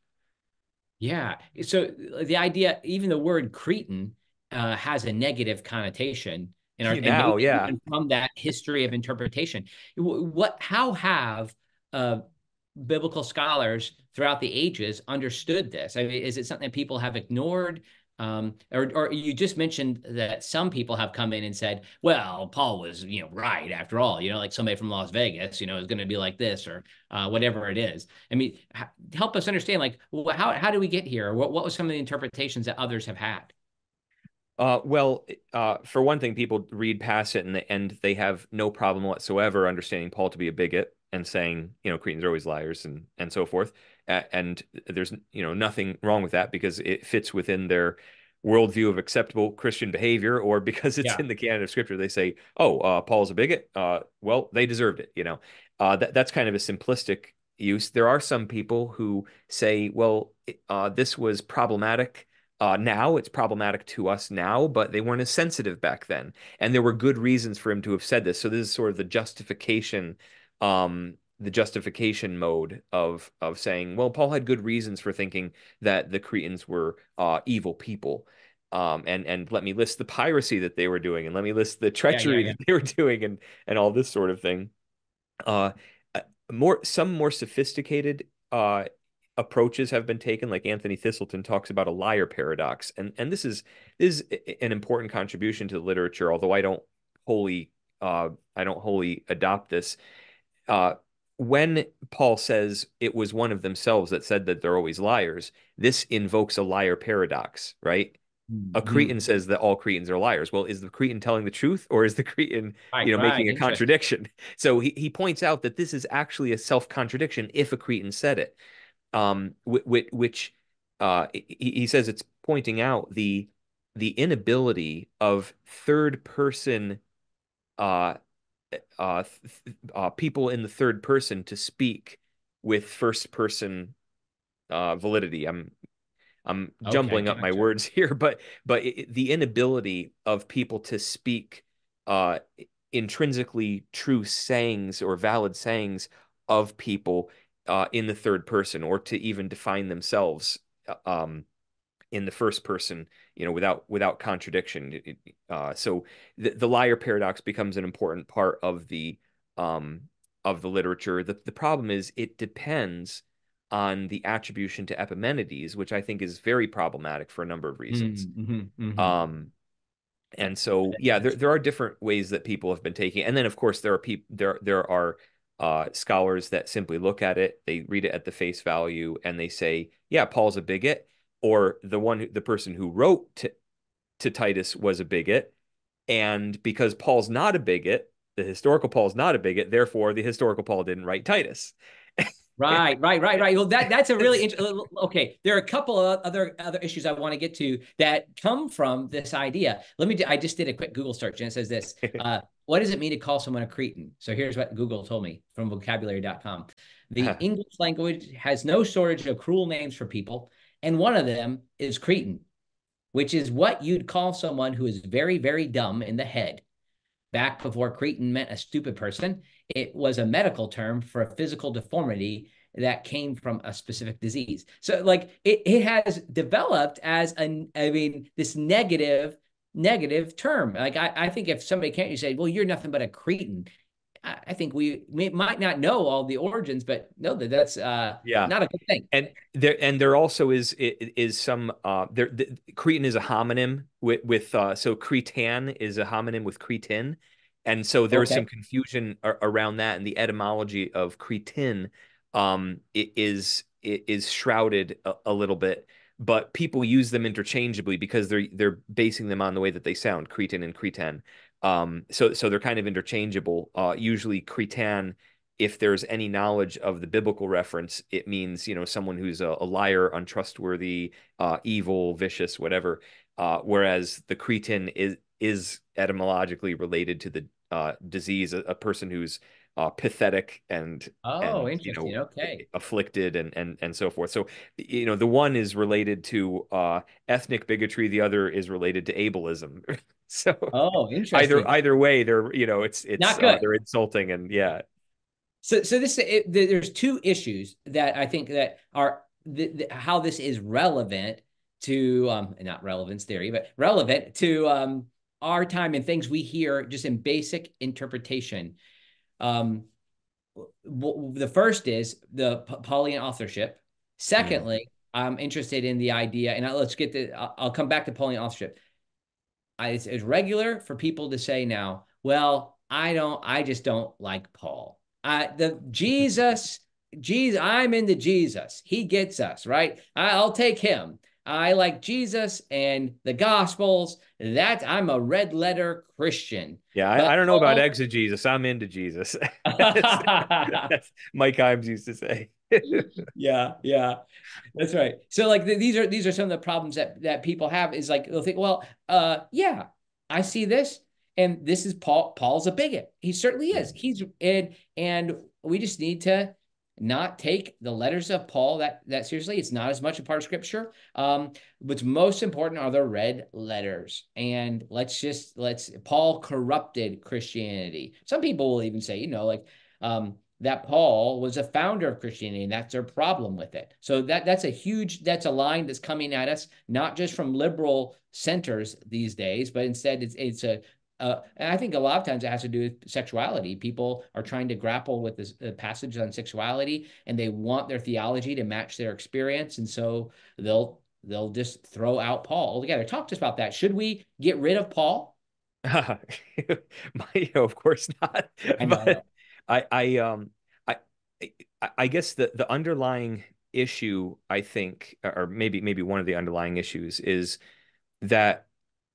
Yeah. So the idea, even the word Cretan, uh, has a negative connotation, and are, and Now, maybe yeah. even from that history of interpretation. What, how have uh, biblical scholars throughout the ages understood this? I mean, is it something that people have ignored? Um, or, or you just mentioned that some people have come in and said, well, Paul was, you know, right after all, you know, like somebody from Las Vegas, you know, is going to be like this, or uh, whatever it is. I mean, help us understand, like, how, how do we get here? What, what was some of the interpretations that others have had? Uh, well, uh, for one thing, people read past it and, and they have no problem whatsoever understanding Paul to be a bigot and saying, you know, Cretans are always liars and and so forth. Uh, and there's, you know, nothing wrong with that because it fits within their worldview of acceptable Christian behavior, or because it's Yeah. in the canon of Scripture, they say, oh, uh, Paul's a bigot. Uh, well, they deserved it, you know. Uh, that that's kind of a simplistic use. There are some people who say, well, uh, this was problematic uh, now. It's problematic to us now, but they weren't as sensitive back then. And there were good reasons for him to have said this. So this is sort of the justification, um, the justification mode of of saying, well, Paul had good reasons for thinking that the Cretans were uh, evil people. Um, and and let me list the piracy that they were doing, and let me list the Yeah. Yeah. treachery Yeah. that they were doing, and and all this sort of thing. Uh, uh, more Some more sophisticated uh approaches have been taken, like Anthony Thistleton talks about a liar paradox, and and this is this is an important contribution to the literature, although I don't wholly uh I don't wholly adopt this. Uh, when Paul says it was one of themselves that said that they're always liars, this invokes a liar paradox, right? A Mhm. Cretan says that all Cretans are liars. Well, is the Cretan telling the truth, or is the Cretan, you Right. know, Right. making a Interesting. contradiction? So he, he points out that this is actually a self-contradiction if a Cretan said it. Um, which, which uh, he, he says it's pointing out the the inability of third person uh, uh, uh, people in the third person to speak with first person uh, validity. I'm I'm Okay. jumbling up my Gotcha. words here, but but it, the inability of people to speak uh, intrinsically true sayings or valid sayings of people uh, in the third person, or to even define themselves uh, um, in the first person, you know, without without contradiction. Uh, so the, the liar paradox becomes an important part of the um, of the literature. The the problem is it depends on the attribution to Epimenides, which I think is very problematic for a number of reasons. Mm-hmm. Mm-hmm. Um, and so, yeah, there That's there are different ways that people have been taking it. And then, of course, there are people there there are uh, scholars that simply look at it, they read it at the face value, and they say, yeah, Paul's a bigot, or the one who, the person who wrote to, to Titus was a bigot, and because Paul's not a bigot, the historical Paul's not a bigot, therefore the historical Paul didn't write Titus. right, right, right, right. Well, that that's a really interesting. Okay, there are a couple of other other issues I want to get to that come from this idea. Let me. Do, I just did a quick Google search and it says this. Uh, what does it mean to call someone a Cretan? So here's what Google told me from vocabulary dot com. The English language has no shortage of cruel names for people, and one of them is Cretan, which is what you'd call someone who is very, very dumb in the head. Back before Cretan meant a stupid person, it was a medical term for a physical deformity that came from a specific disease. So like it, it has developed as a, I mean, this negative, negative term. Like I, I think if somebody can't, you say, well, you're nothing but a cretin. I, I think we, we might not know all the origins, but know that that's uh, Yeah. not a good thing. And there and there also is is some uh there the, Cretan is a homonym with with uh so Cretan is a homonym with Cretin. And so there's Okay. some confusion ar around that, and the etymology of Cretin um is is shrouded a, a little bit, but people use them interchangeably because they're they're basing them on the way that they sound, Cretan and Cretan. Um so so they're kind of interchangeable. Uh usually Cretan, if there's any knowledge of the biblical reference, it means, you know, someone who's a, a liar, untrustworthy, uh, evil, vicious, whatever. Uh, whereas the Cretan is is etymologically related to the uh, disease, a, a person who's uh, pathetic and Oh, and you interesting. know Okay. afflicted and and and so forth. So you know the one is related to uh, ethnic bigotry, the other is related to ableism. So Oh, either interesting. either way, they're you know it's it's Not uh, good. they're insulting and yeah. So, so this it, there's two issues that I think that are the, the, how this is relevant to um not relevance theory, but relevant to um our time and things we hear just in basic interpretation. Um, the first is the Pauline authorship. Mm. Secondly, I'm interested in the idea, and let's get the. I'll come back to Pauline authorship. I, it's, it's regular for people to say now, well, I don't, I just don't like Paul. I, the Jesus, Jesus, I'm into Jesus. He gets us, right? I, I'll take him. I like Jesus and the Gospels. That I'm a red letter Christian. Yeah, But I, I don't know about Paul, exegesis. I'm into Jesus. That's, that's Mike Himes used to say. yeah, yeah, that's right. So like th- these are these are some of the problems that that people have is like they'll think, well, uh, yeah, I see this, and this is Paul. Paul's a bigot. He certainly is. He's and and we just need to not take the letters of Paul that that seriously. It's not as much a part of Scripture. Um, what's most important are the red letters, and let's just let's Paul corrupted Christianity. Some people will even say, you know, like um that Paul was a founder of Christianity, and that's their problem with it. So that that's a huge that's a line that's coming at us, not just from liberal centers these days, but instead it's it's a uh, and I think a lot of times it has to do with sexuality. People are trying to grapple with this uh, passage on sexuality, and they want their theology to match their experience, and so they'll they'll just throw out Paul altogether. Talk to us about that. Should we get rid of Paul? My, of course not. I know, I know. But I, I, um, I, I I guess the the underlying issue, I think, or maybe maybe one of the underlying issues is that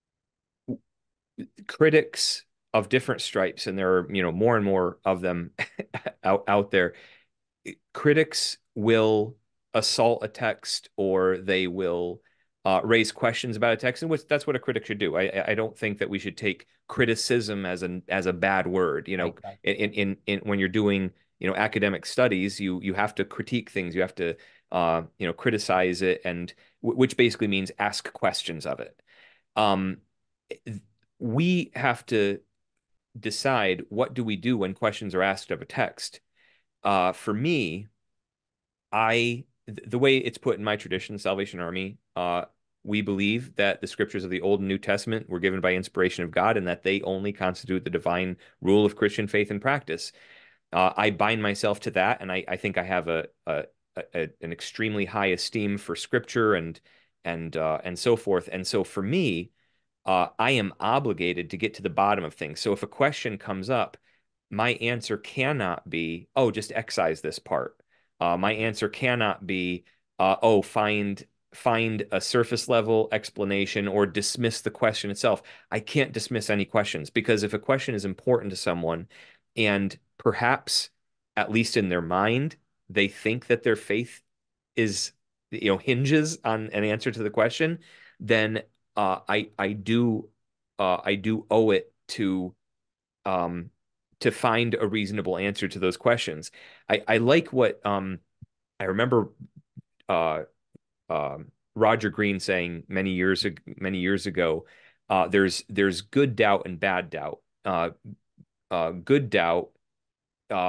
critics of different stripes, and there are, you know, more and more of them out out there, critics will assault a text, or they will uh, raise questions about a text, and which that's what a critic should do. I I don't think that we should take criticism as an as a bad word. You know, Right, right. in in in when you're doing you know academic studies, you you have to critique things. You have to uh you know criticize it, and which basically means ask questions of it. Um, we have to decide, what do we do when questions are asked of a text. Uh, for me, I the way it's put in my tradition, Salvation Army, uh, we believe that the scriptures of the Old and New Testament were given by inspiration of God, and that they only constitute the divine rule of Christian faith and practice. Uh, I bind myself to that, and I, I think I have a, a, a an extremely high esteem for scripture and and uh, and so forth. And so for me, uh, I am obligated to get to the bottom of things. So if a question comes up, my answer cannot be, oh, just excise this part. Uh, my answer cannot be, uh, oh, find find a surface level explanation or dismiss the question itself. I can't dismiss any questions, because if a question is important to someone, and perhaps, at least in their mind, they think that their faith is, you know, hinges on an answer to the question, then uh, I I do uh, I do owe it to um, to find a reasonable answer to those questions. I, I like what um, I remember uh, um, Roger Green saying many years many years ago. Uh, there's there's good doubt and bad doubt. Uh, uh, good doubt uh,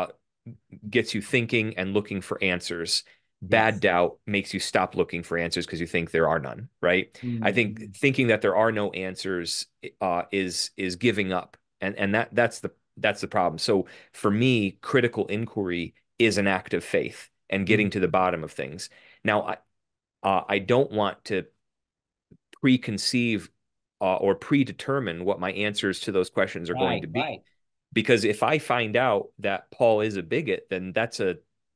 gets you thinking and looking for answers. Bad Yes. doubt makes you stop looking for answers because you think there are none, right? I Mhm. think thinking that there are no answers uh, is is giving up, and and that that's the that's the problem. So for me, critical inquiry is an act of faith and getting Mhm. to the bottom of things. Now, I uh, I don't want to preconceive uh, or predetermine what my answers to those questions are going Right, to be, right. because if I find out that Paul is a bigot, then that's a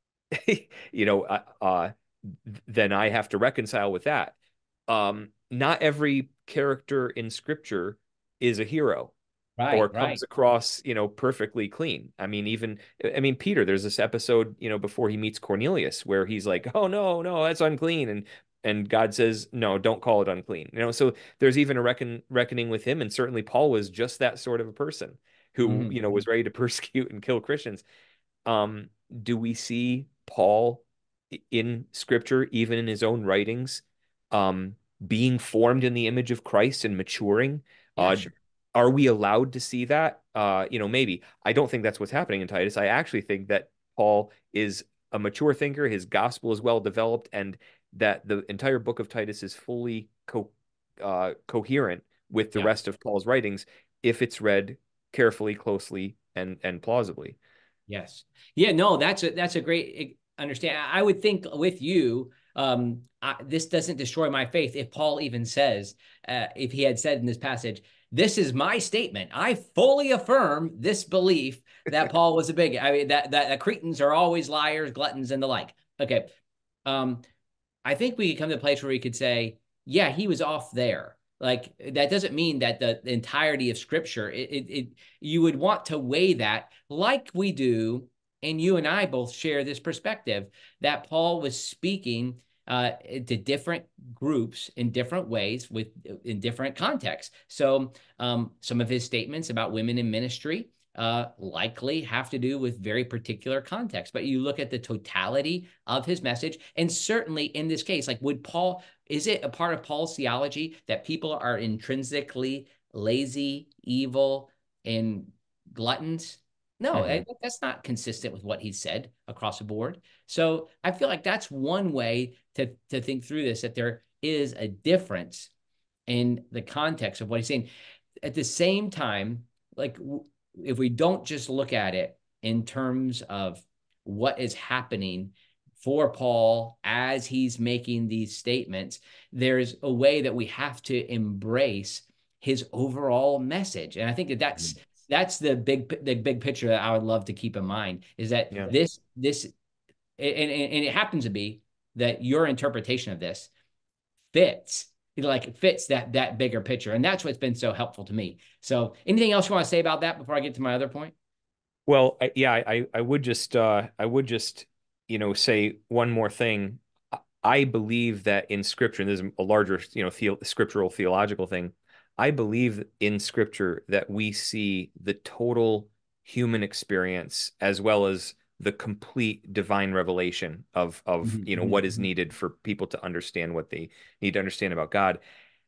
you know, uh, uh, then I have to reconcile with that. Um, not every character in scripture is a hero or Right, comes right. across, you know, perfectly clean. I mean, even, I mean, Peter, there's this episode, you know, before he meets Cornelius where he's like, oh, no, no, that's unclean. And, and God says, no, don't call it unclean. You know, so there's even a reckon, reckoning with him. And certainly Paul was just that sort of a person who, Mhm. you know, was ready to persecute and kill Christians. Um, do we see Paul in scripture, even in his own writings, um, being formed in the image of Christ and maturing? Yeah, Uh, sure. are we allowed to see that? Uh, you know, maybe. I don't think that's what's happening in Titus. I actually think that Paul is a mature thinker. His gospel is well developed, and that the entire book of Titus is fully co uh, coherent with the Yeah. rest of Paul's writings if it's read carefully, closely, and and plausibly. Yes. Yeah, no, that's a that's a great eh, understand. I would think with you, um, I, this doesn't destroy my faith if Paul even says, uh, if he had said in this passage, this is my statement. I fully affirm this belief that Paul was a bigot. I mean, that, that, that Cretans are always liars, gluttons, and the like. Okay. Um, I think we could come to a place where we could say, yeah, he was off there. Like that doesn't mean that the, the entirety of scripture, it, it, it you would want to weigh that like we do, and you and I both share this perspective that Paul was speaking uh, to different groups in different ways with in different contexts. So um, some of his statements about women in ministry uh, likely have to do with very particular context. But you look at the totality of his message, and certainly in this case, like would Paul, is it a part of Paul's theology that people are intrinsically lazy, evil, and gluttons? No, Mm-hmm. I- that's not consistent with what he said across the board. So I feel like that's one way to, to think through this, that there is a difference in the context of what he's saying. At the same time, like if we don't just look at it in terms of what is happening for Paul as he's making these statements, there's a way that we have to embrace his overall message. And I think that that's that's the big the big picture that I would love to keep in mind is that Yeah. this this and, and, and it happens to be that your interpretation of this fits like fits that that bigger picture, and that's what's been so helpful to me. So anything else you want to say about that before I get to my other point? Well, I, yeah, I I would just uh I would just you know say one more thing. I believe that in scripture, and this is a larger, you know, the, scriptural theological thing. I believe in scripture that we see the total human experience as well as the complete divine revelation of of Mhm, you know mhm, what is mhm. needed for people to understand what they need to understand about God.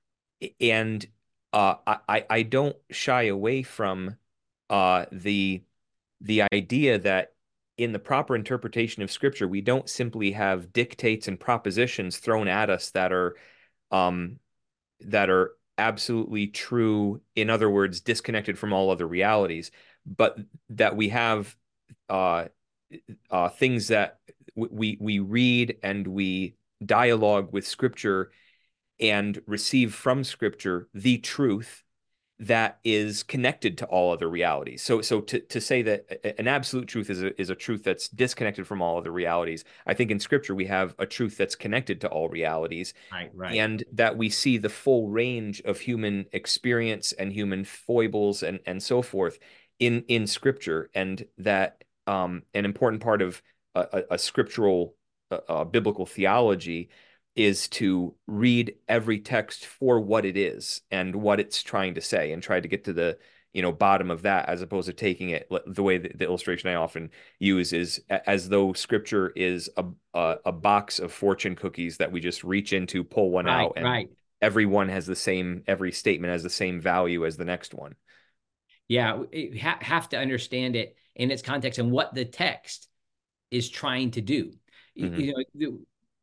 And uh, I I don't shy away from uh, the the idea that in the proper interpretation of Scripture, we don't simply have dictates and propositions thrown at us that are um, that are absolutely true. In other words, disconnected from all other realities, but that we have uh, uh, things that we we read and we dialogue with Scripture and receive from Scripture the truth that is connected to all other realities. So, so to, to say that an absolute truth is a, is a truth that's disconnected from all other realities, I think in Scripture we have a truth that's connected to all realities, Right, right. and that we see the full range of human experience and human foibles and and so forth in in Scripture, and that um, an important part of a, a, a scriptural uh, uh, biblical theology is to read every text for what it is and what it's trying to say and try to get to the you know bottom of that, as opposed to taking it the way that the illustration I often use is as though scripture is a, a a box of fortune cookies that we just reach into, pull one Right, out, and right. every one has the same every statement has the same value as the next one. Yeah, you ha have to understand it in its context and what the text is trying to do. Hmm. You know,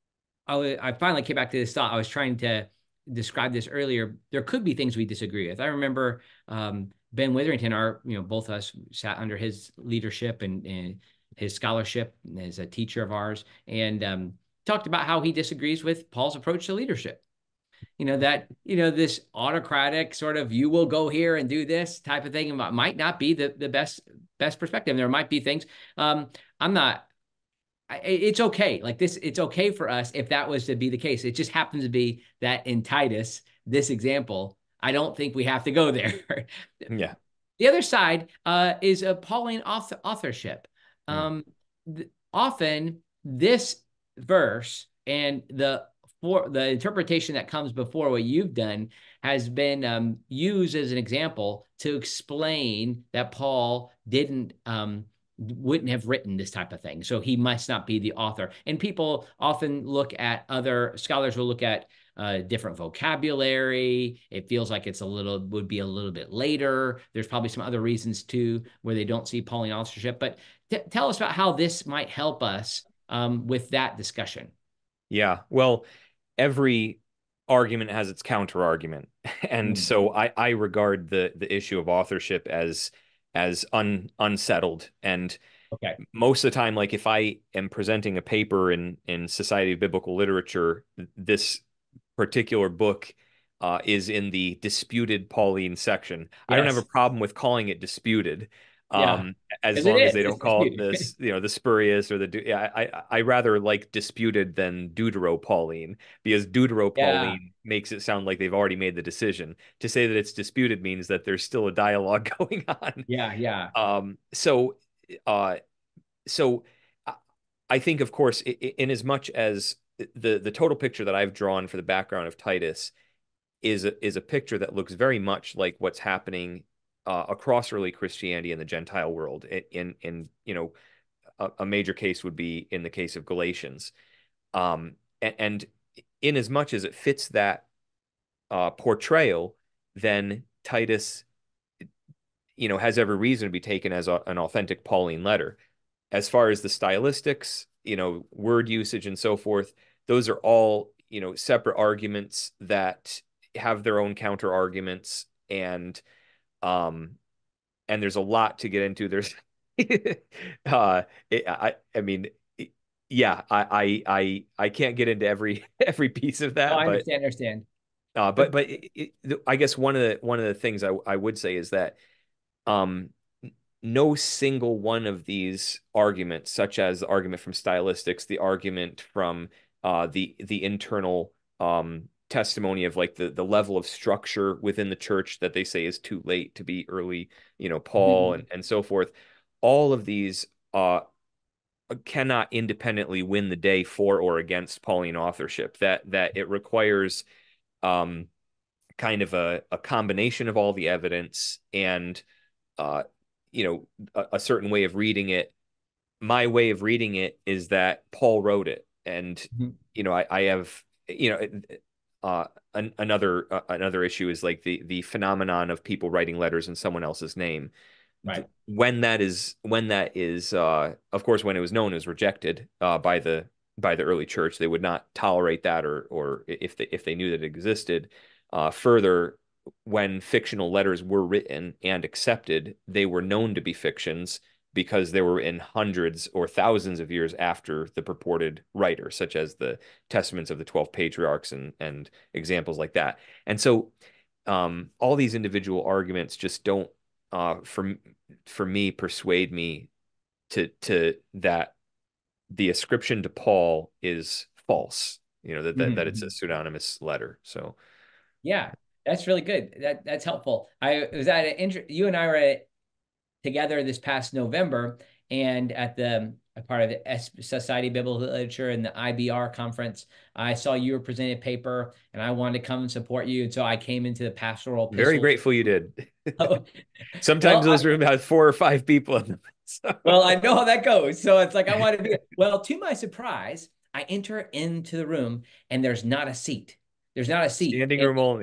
I, I finally came back to this thought. I was trying to describe this earlier. There could be things we disagree with. I remember um, Ben Witherington, our, you know, both of us sat under his leadership and, and his scholarship as a teacher of ours, and um, talked about how he disagrees with Paul's approach to leadership. You know, that, you know, this autocratic sort of, you will go here and do this type of thing might not be the, the best, best perspective. There might be things. Um, I'm not, it's okay. Like this, it's okay for us if that was to be the case. It just happens to be that in Titus, this example, I don't think we have to go there. Yeah. The other side uh, is a Pauline author authorship. Mm. Um, th- often this verse and the for the interpretation that comes before what you've done has been um, used as an example to explain that Paul didn't um, wouldn't have written this type of thing. So he must not be the author. And people often look at other scholars will look at uh, different vocabulary. It feels like it's a little, would be a little bit later. There's probably some other reasons too, where they don't see Pauline authorship, but t- tell us about how this might help us um, with that discussion. Yeah. Well, every argument has its counter argument. And Mm. so I, I regard the the issue of authorship as as un, unsettled. And Okay. most of the time, like if I am presenting a paper in in Society of Biblical Literature, this particular book uh, is in the disputed Pauline section. I don't have a Yes. problem with calling it disputed, Yeah. um, as Because it long as is. they don't It's call it disputed. this, you know, the spurious or the. Yeah, I I, I rather like disputed than Deutero-Pauline, because Yeah. Deutero-Pauline makes it sound like they've already made the decision. To say that it's disputed means that there's still a dialogue going on. Yeah. Yeah. Um, so, uh, so I think, of course, in as much as the the total picture that I've drawn for the background of Titus is a, is a picture that looks very much like what's happening uh, across early Christianity in the Gentile world. In in you know, a, a major case would be in the case of Galatians, um, and, and in as much as it fits that uh, portrayal, then Titus, you know, has every reason to be taken as a, an authentic Pauline letter. As far as the stylistics, you know, word usage and so forth, those are all, you know, separate arguments that have their own counter arguments, and um and there's a lot to get into. There's uh it, I I mean yeah, I I I I can't get into every every piece of Oh, that, I but understand. Understand. uh But but but it, it, I guess one of the one of the things I I would say is that um no single one of these arguments, such as the argument from stylistics, the argument from uh, the the internal um, testimony of like the the level of structure within the church that they say is too late to be early, you know, Paul and, and so forth. All of these uh, cannot independently win the day for or against Pauline authorship. That that it requires um, kind of a, a combination of all the evidence and uh, you know, a, a certain way of reading it. My way of reading it is that Paul wrote it, and Mhm. you know, I, I have, you know, uh, an, another uh, another issue is like the the phenomenon of people writing letters in someone else's name. Right. When that is when that is, uh, of course, when it was known, it was rejected uh, by the by the early church. They would not tolerate that, or or if they if they knew that it existed. Uh, further, when fictional letters were written and accepted, they were known to be fictions because they were in hundreds or thousands of years after the purported writer, such as the Testaments of the twelve patriarchs and and examples like that. And so, um, all these individual arguments just don't, uh, for for me, persuade me to to that the ascription to Paul is false. You know, that that, that it's a Mhm. pseudonymous letter. So Yeah, that's really good. That that's helpful. I was at an inter you and I were at, together this past November, and at the a part of the S Society of Biblical Literature and the I B R conference, I saw you were presenting a paper, and I wanted to come and support you, and so I came into the pastoral very epistles. grateful you did. Sometimes Well, I, those rooms have four or five people in them. So, well, I know how that goes, so it's like I want to be. Well, to my surprise, I enter into the room, and there's not a seat. There's not a seat. standing And room only.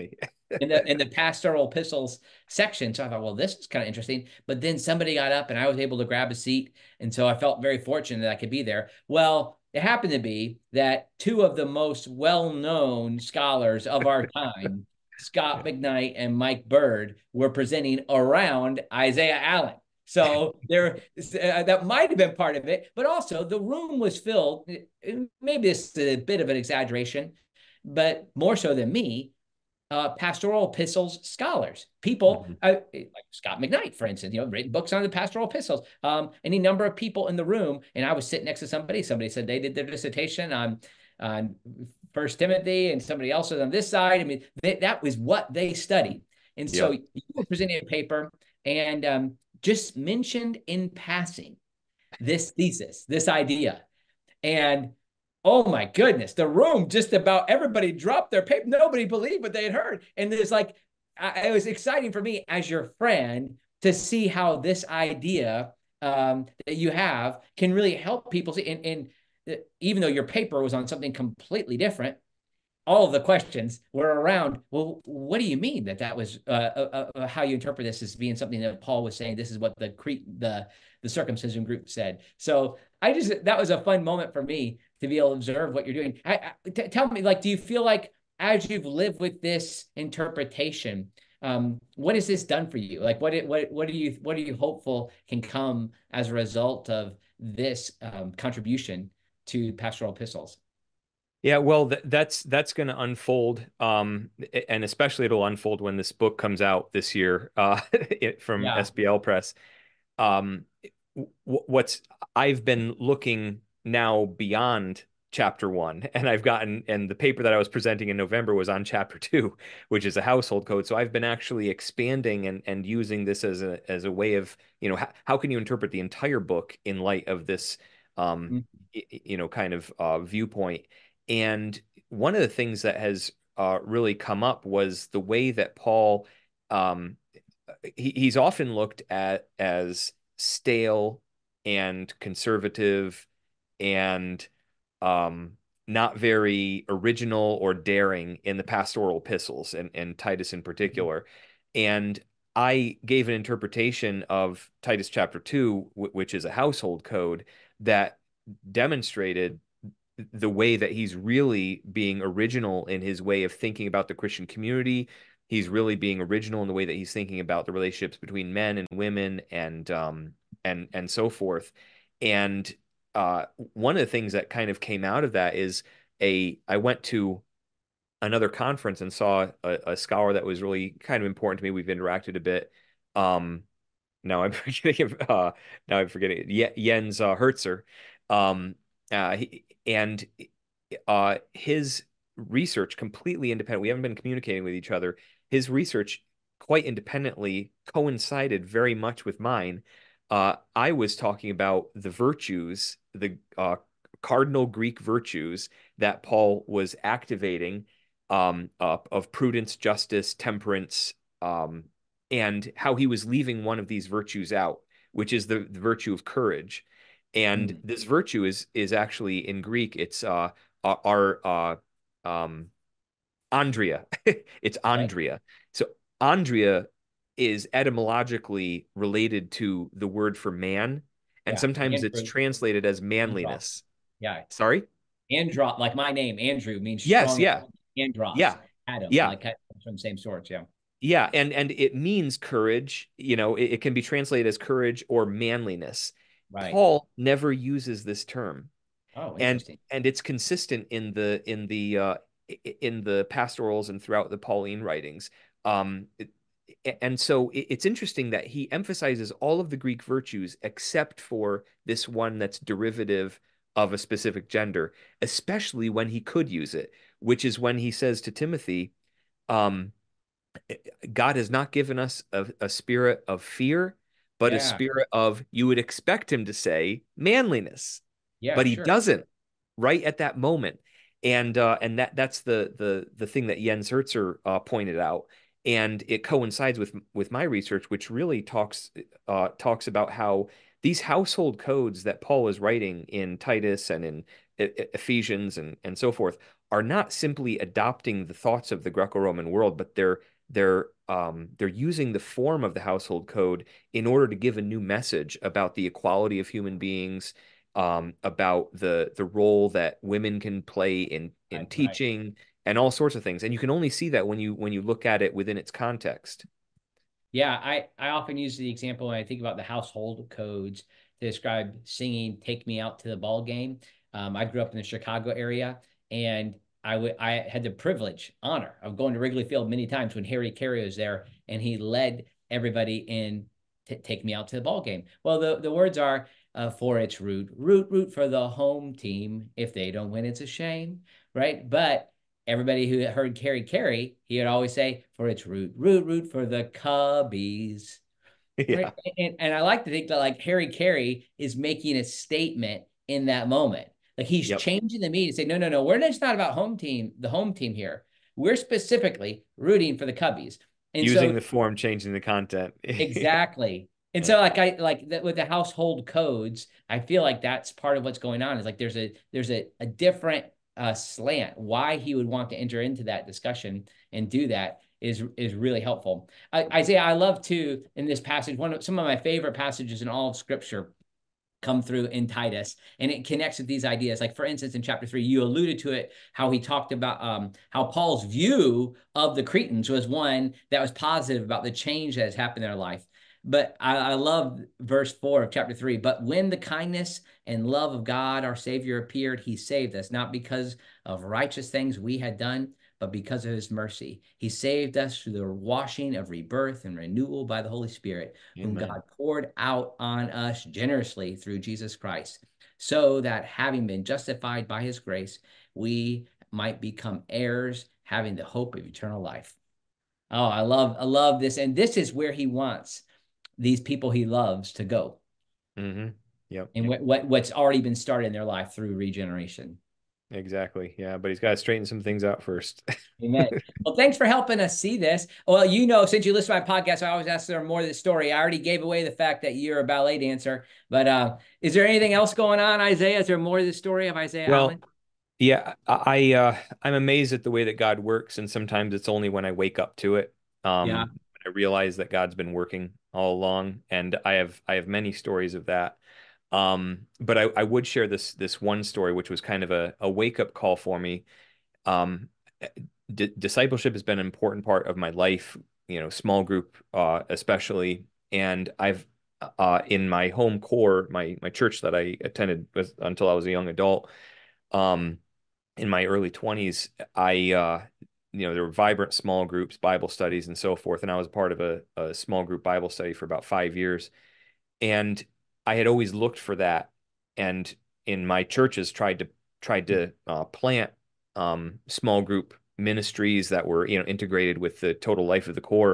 in the in the pastoral epistles section. So I thought, well, this is kind of interesting. But then somebody got up and I was able to grab a seat. And so I felt very fortunate that I could be there. Well, it happened to be that two of the most well-known scholars of our time, Scott McKnight and Mike Bird, were presenting around Isaiah Allen. So there, uh, that might have been part of it, but also the room was filled. Maybe this is a bit of an exaggeration, but more so than me, uh, pastoral epistles scholars, people Mhm. uh, like Scott McKnight, for instance, you know, written books on the pastoral epistles. Um, any number of people in the room, and I was sitting next to somebody. Somebody said they did their dissertation on on First Timothy, and somebody else was on this side. I mean, they, that was what they studied, and so Yep. you were presenting a paper and um, just mentioned in passing this thesis, this idea, and oh my goodness, the room just about everybody dropped their paper. Nobody believed what they had heard. And there's like, I, it was exciting for me as your friend to see how this idea um, that you have can really help people see. And, and uh, even though your paper was on something completely different, all of the questions were around, well, what do you mean that that was uh, uh, uh, how you interpret this as being something that Paul was saying? This is what the Crete, the the circumcision group said. So I just that was a fun moment for me to be able to observe what you're doing. I, I, t- tell me, like, do you feel like as you've lived with this interpretation, um, what has this done for you? Like, what what what are you what are you hopeful can come as a result of this um, contribution to pastoral epistles? Yeah, well, th that's that's going to unfold, um, and especially it'll unfold when this book comes out this year, uh, it, from Yeah. S B L Press. Um, what's I've been looking now beyond chapter one, and I've gotten, and the paper that I was presenting in November was on chapter two, which is a household code. So I've been actually expanding and and using this as a as a way of, you know, how, how can you interpret the entire book in light of this, um, you know, kind of uh, viewpoint. And one of the things that has uh, really come up was the way that Paul, um, he, he's often looked at as stale and conservative and um, not very original or daring in the pastoral epistles, and, and Titus in particular. And I gave an interpretation of Titus chapter two, which is a household code that demonstrated the way that he's really being original in his way of thinking about the Christian community. He's really being original in the way that he's thinking about the relationships between men and women, and um and and so forth. And uh one of the things that kind of came out of that is, a I went to another conference and saw a, a scholar that was really kind of important to me. We've interacted a bit. Um now I'm forgetting uh now I'm forgetting Jens uh, Hertzer. Um uh he, and uh, his research, completely independent. We haven't been communicating with each other. His research, quite independently, coincided very much with mine. Uh, I was talking about the virtues, the uh, cardinal Greek virtues that Paul was activating, um, uh, of prudence, justice, temperance, um, and how he was leaving one of these virtues out, which is the, the virtue of courage. And Mm. this virtue is is actually in Greek. It's uh, are uh, um, Andrea. It's Okay. Andrea. So Andrea is etymologically related to the word for man, and Yeah. sometimes it's Andrew. translated as Andros. manliness. Yeah. Sorry? Andros, like my name, Andrew means Yes, strong. yeah, Andros, yeah, Adam, yeah. like from the same sort. Yeah. Yeah, and and it means courage. You know, it, it can be translated as courage or manliness. Right. Paul never uses this term. Oh, and interesting. and it's consistent in the in the uh in the pastorals and throughout the Pauline writings. um and so it's interesting that he emphasizes all of the Greek virtues except for this one that's derivative of a specific gender, especially when he could use it, which is when he says to Timothy, um God has not given us a, a spirit of fear, but a Yeah. spirit of, you would expect him to say, manliness, Yeah, but he sure. doesn't right at that moment. And uh, and that that's the the the thing that Jens Hertzer uh, pointed out, and it coincides with with my research, which really talks uh, talks about how these household codes that Paul is writing in Titus and in E- E- Ephesians and and so forth are not simply adopting the thoughts of the Greco-Roman world, but they're they're um, they're using the form of the household code in order to give a new message about the equality of human beings, um, about the the role that women can play in in Right, right. teaching and all sorts of things. And you can only see that when you when you look at it within its context. Yeah, I, I often use the example when I think about the household codes to describe singing "Take Me Out to the Ball Game." Um, I grew up in the Chicago area, and I would I had the privilege, honor of going to Wrigley Field many times when Harry Carey was there, and he led everybody in to take me out to the ball game. Well, the, the words are uh, for it's root, root, root for the home team. If they don't win, it's a shame, right? But everybody who heard Carey Carey, he would always say, for its root, root, root for the Cubbies. Right. Yeah. And, and I like to think that like Harry Carey is making a statement in that moment. Like he's Yep. changing the media to say, no, no, no, we're just not about home team, the home team here. We're specifically rooting for the Cubbies. And Using so the form, changing the content. exactly. And Yeah. so like I like that with the household codes, I feel like that's part of what's going on is like there's a there's a, a different uh slant. Why he would want to enter into that discussion and do that is is really helpful. I, Isaiah, I love too in this passage, one of some of my favorite passages in all of scripture come through in Titus, and it connects with these ideas. Like for instance, in chapter three, you alluded to it, how he talked about um, how Paul's view of the Cretans was one that was positive about the change that has happened in their life. But I, I love verse four of chapter three. But when the kindness and love of God, our Savior, appeared, he saved us, not because of righteous things we had done, but because of his mercy. He saved us through the washing of rebirth and renewal by the Holy Spirit, whom Amen. God poured out on us generously through Jesus Christ, so that having been justified by his grace, we might become heirs, having the hope of eternal life. Oh, I love, I love this. And this is where he wants these people he loves to go. Mm-hmm. Yep. And what, what what's already been started in their life through regeneration. Exactly. Yeah, but he's got to straighten some things out first. Amen. Well, thanks for helping us see this. Well, you know, since you listen to my podcast, I always ask there more of the story. I already gave away the fact that you're a ballet dancer, but uh, is there anything else going on, Isaiah? Is there more to the story of Isaiah Well, Allen? yeah, I uh I'm amazed at the way that God works, and sometimes it's only when I wake up to it. Yeah. Um, I realize that God's been working all along, and I have I have many stories of that. Um, but I, I would share this this one story, which was kind of a, a wake up call for me. Um, d Discipleship has been an important part of my life, you know, small group, uh, especially. And I've, uh, in my home core, my my church that I attended with, until I was a young adult, um, in my early twenties, I, uh, you know, there were vibrant small groups, Bible studies, and so forth. And I was part of a, a small group Bible study for about five years. And I had always looked for that, and in my churches tried to tried to uh, plant um, small group ministries that were, you know, integrated with the total life of the core.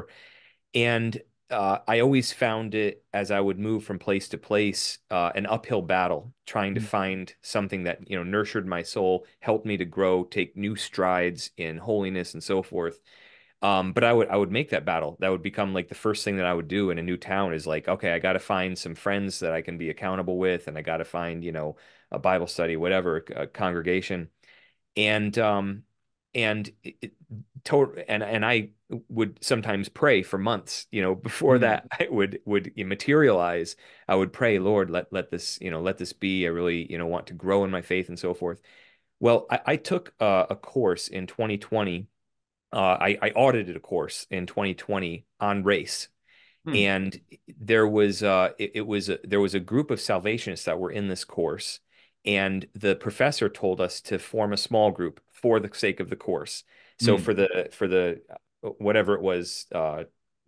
And uh, I always found it, as I would move from place to place, uh, an uphill battle trying to find something that, you know, nurtured my soul, helped me to grow, take new strides in holiness and so forth. Um, but I would I would make that battle. That would become like the first thing that I would do in a new town is like, okay, I got to find some friends that I can be accountable with, and I got to find, you know, a Bible study, whatever, a congregation. And um and it, it, to and and I would sometimes pray for months, you know, before Mm. that I would would materialize. I would pray, Lord, let let this, you know, let this be. I really, you know, want to grow in my faith and so forth. Well, I, I took uh, a course in twenty twenty. Uh, I, I audited a course in twenty twenty on race, Hmm. and there was uh, it, it was a, there was a group of Salvationists that were in this course, and the professor told us to form a small group for the sake of the course. So Hmm. for the for the uh, whatever it was, uh,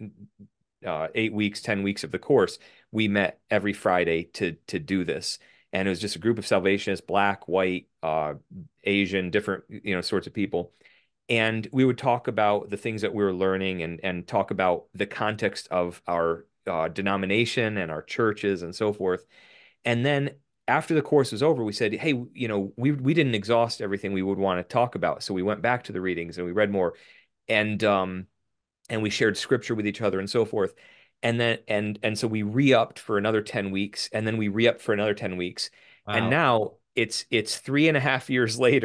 uh, eight weeks, ten weeks of the course, we met every Friday to to do this. And it was just a group of Salvationists, black, white, uh, Asian, different, you know, sorts of people, and we would talk about the things that we were learning, and and talk about the context of our uh, denomination and our churches and so forth. And then after the course was over, we said, hey, you know, we we didn't exhaust everything we would want to talk about, so we went back to the readings and we read more, and um and we shared scripture with each other and so forth. And then and and so we re-upped for another ten weeks, and then we re-upped for another ten weeks. And Wow. now it's it's three and a half years later.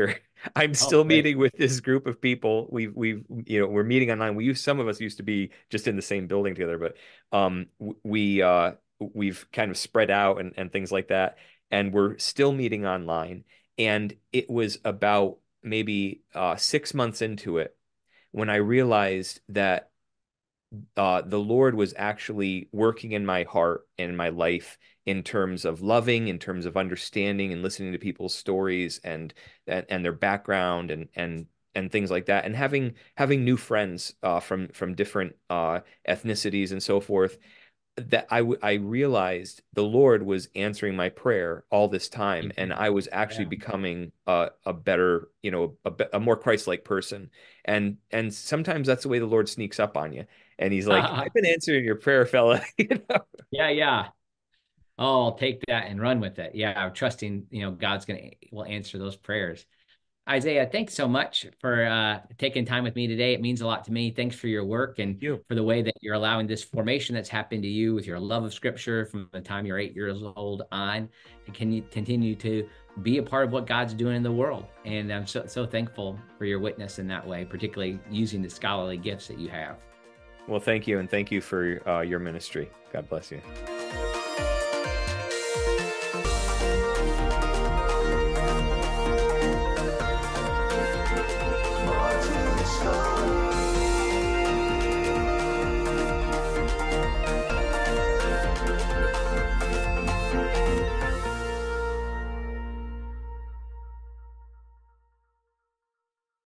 I'm Oh, still great. meeting with this group of people. We've we've you know we're meeting online. We used some of us used to be just in the same building together, but um we uh we've kind of spread out and and things like that, and we're still meeting online. And it was about maybe uh six months into it when I realized that uh, the Lord was actually working in my heart and in my life in terms of loving, in terms of understanding and listening to people's stories and and, and their background and and and things like that, and having having new friends uh, from from different uh, ethnicities and so forth. That I w- I realized the Lord was answering my prayer all this time, and I was actually Yeah. becoming a, a better, you know, a, be- a more Christ-like person. And and sometimes that's the way the Lord sneaks up on you, and He's like, "I've been answering your prayer, fella." You know? Yeah, yeah. Oh, I'll take that and run with it. Yeah, I'm trusting, you know, God's gonna will answer those prayers. Isaiah, thanks so much for uh, taking time with me today. It means a lot to me. Thanks for your work and You. for the way that you're allowing this formation that's happened to you with your love of Scripture from the time you're eight years old on, and can you continue to be a part of what God's doing in the world. And I'm so so thankful for your witness in that way, particularly using the scholarly gifts that you have. Well, thank you, and thank you for uh, your ministry. God bless you.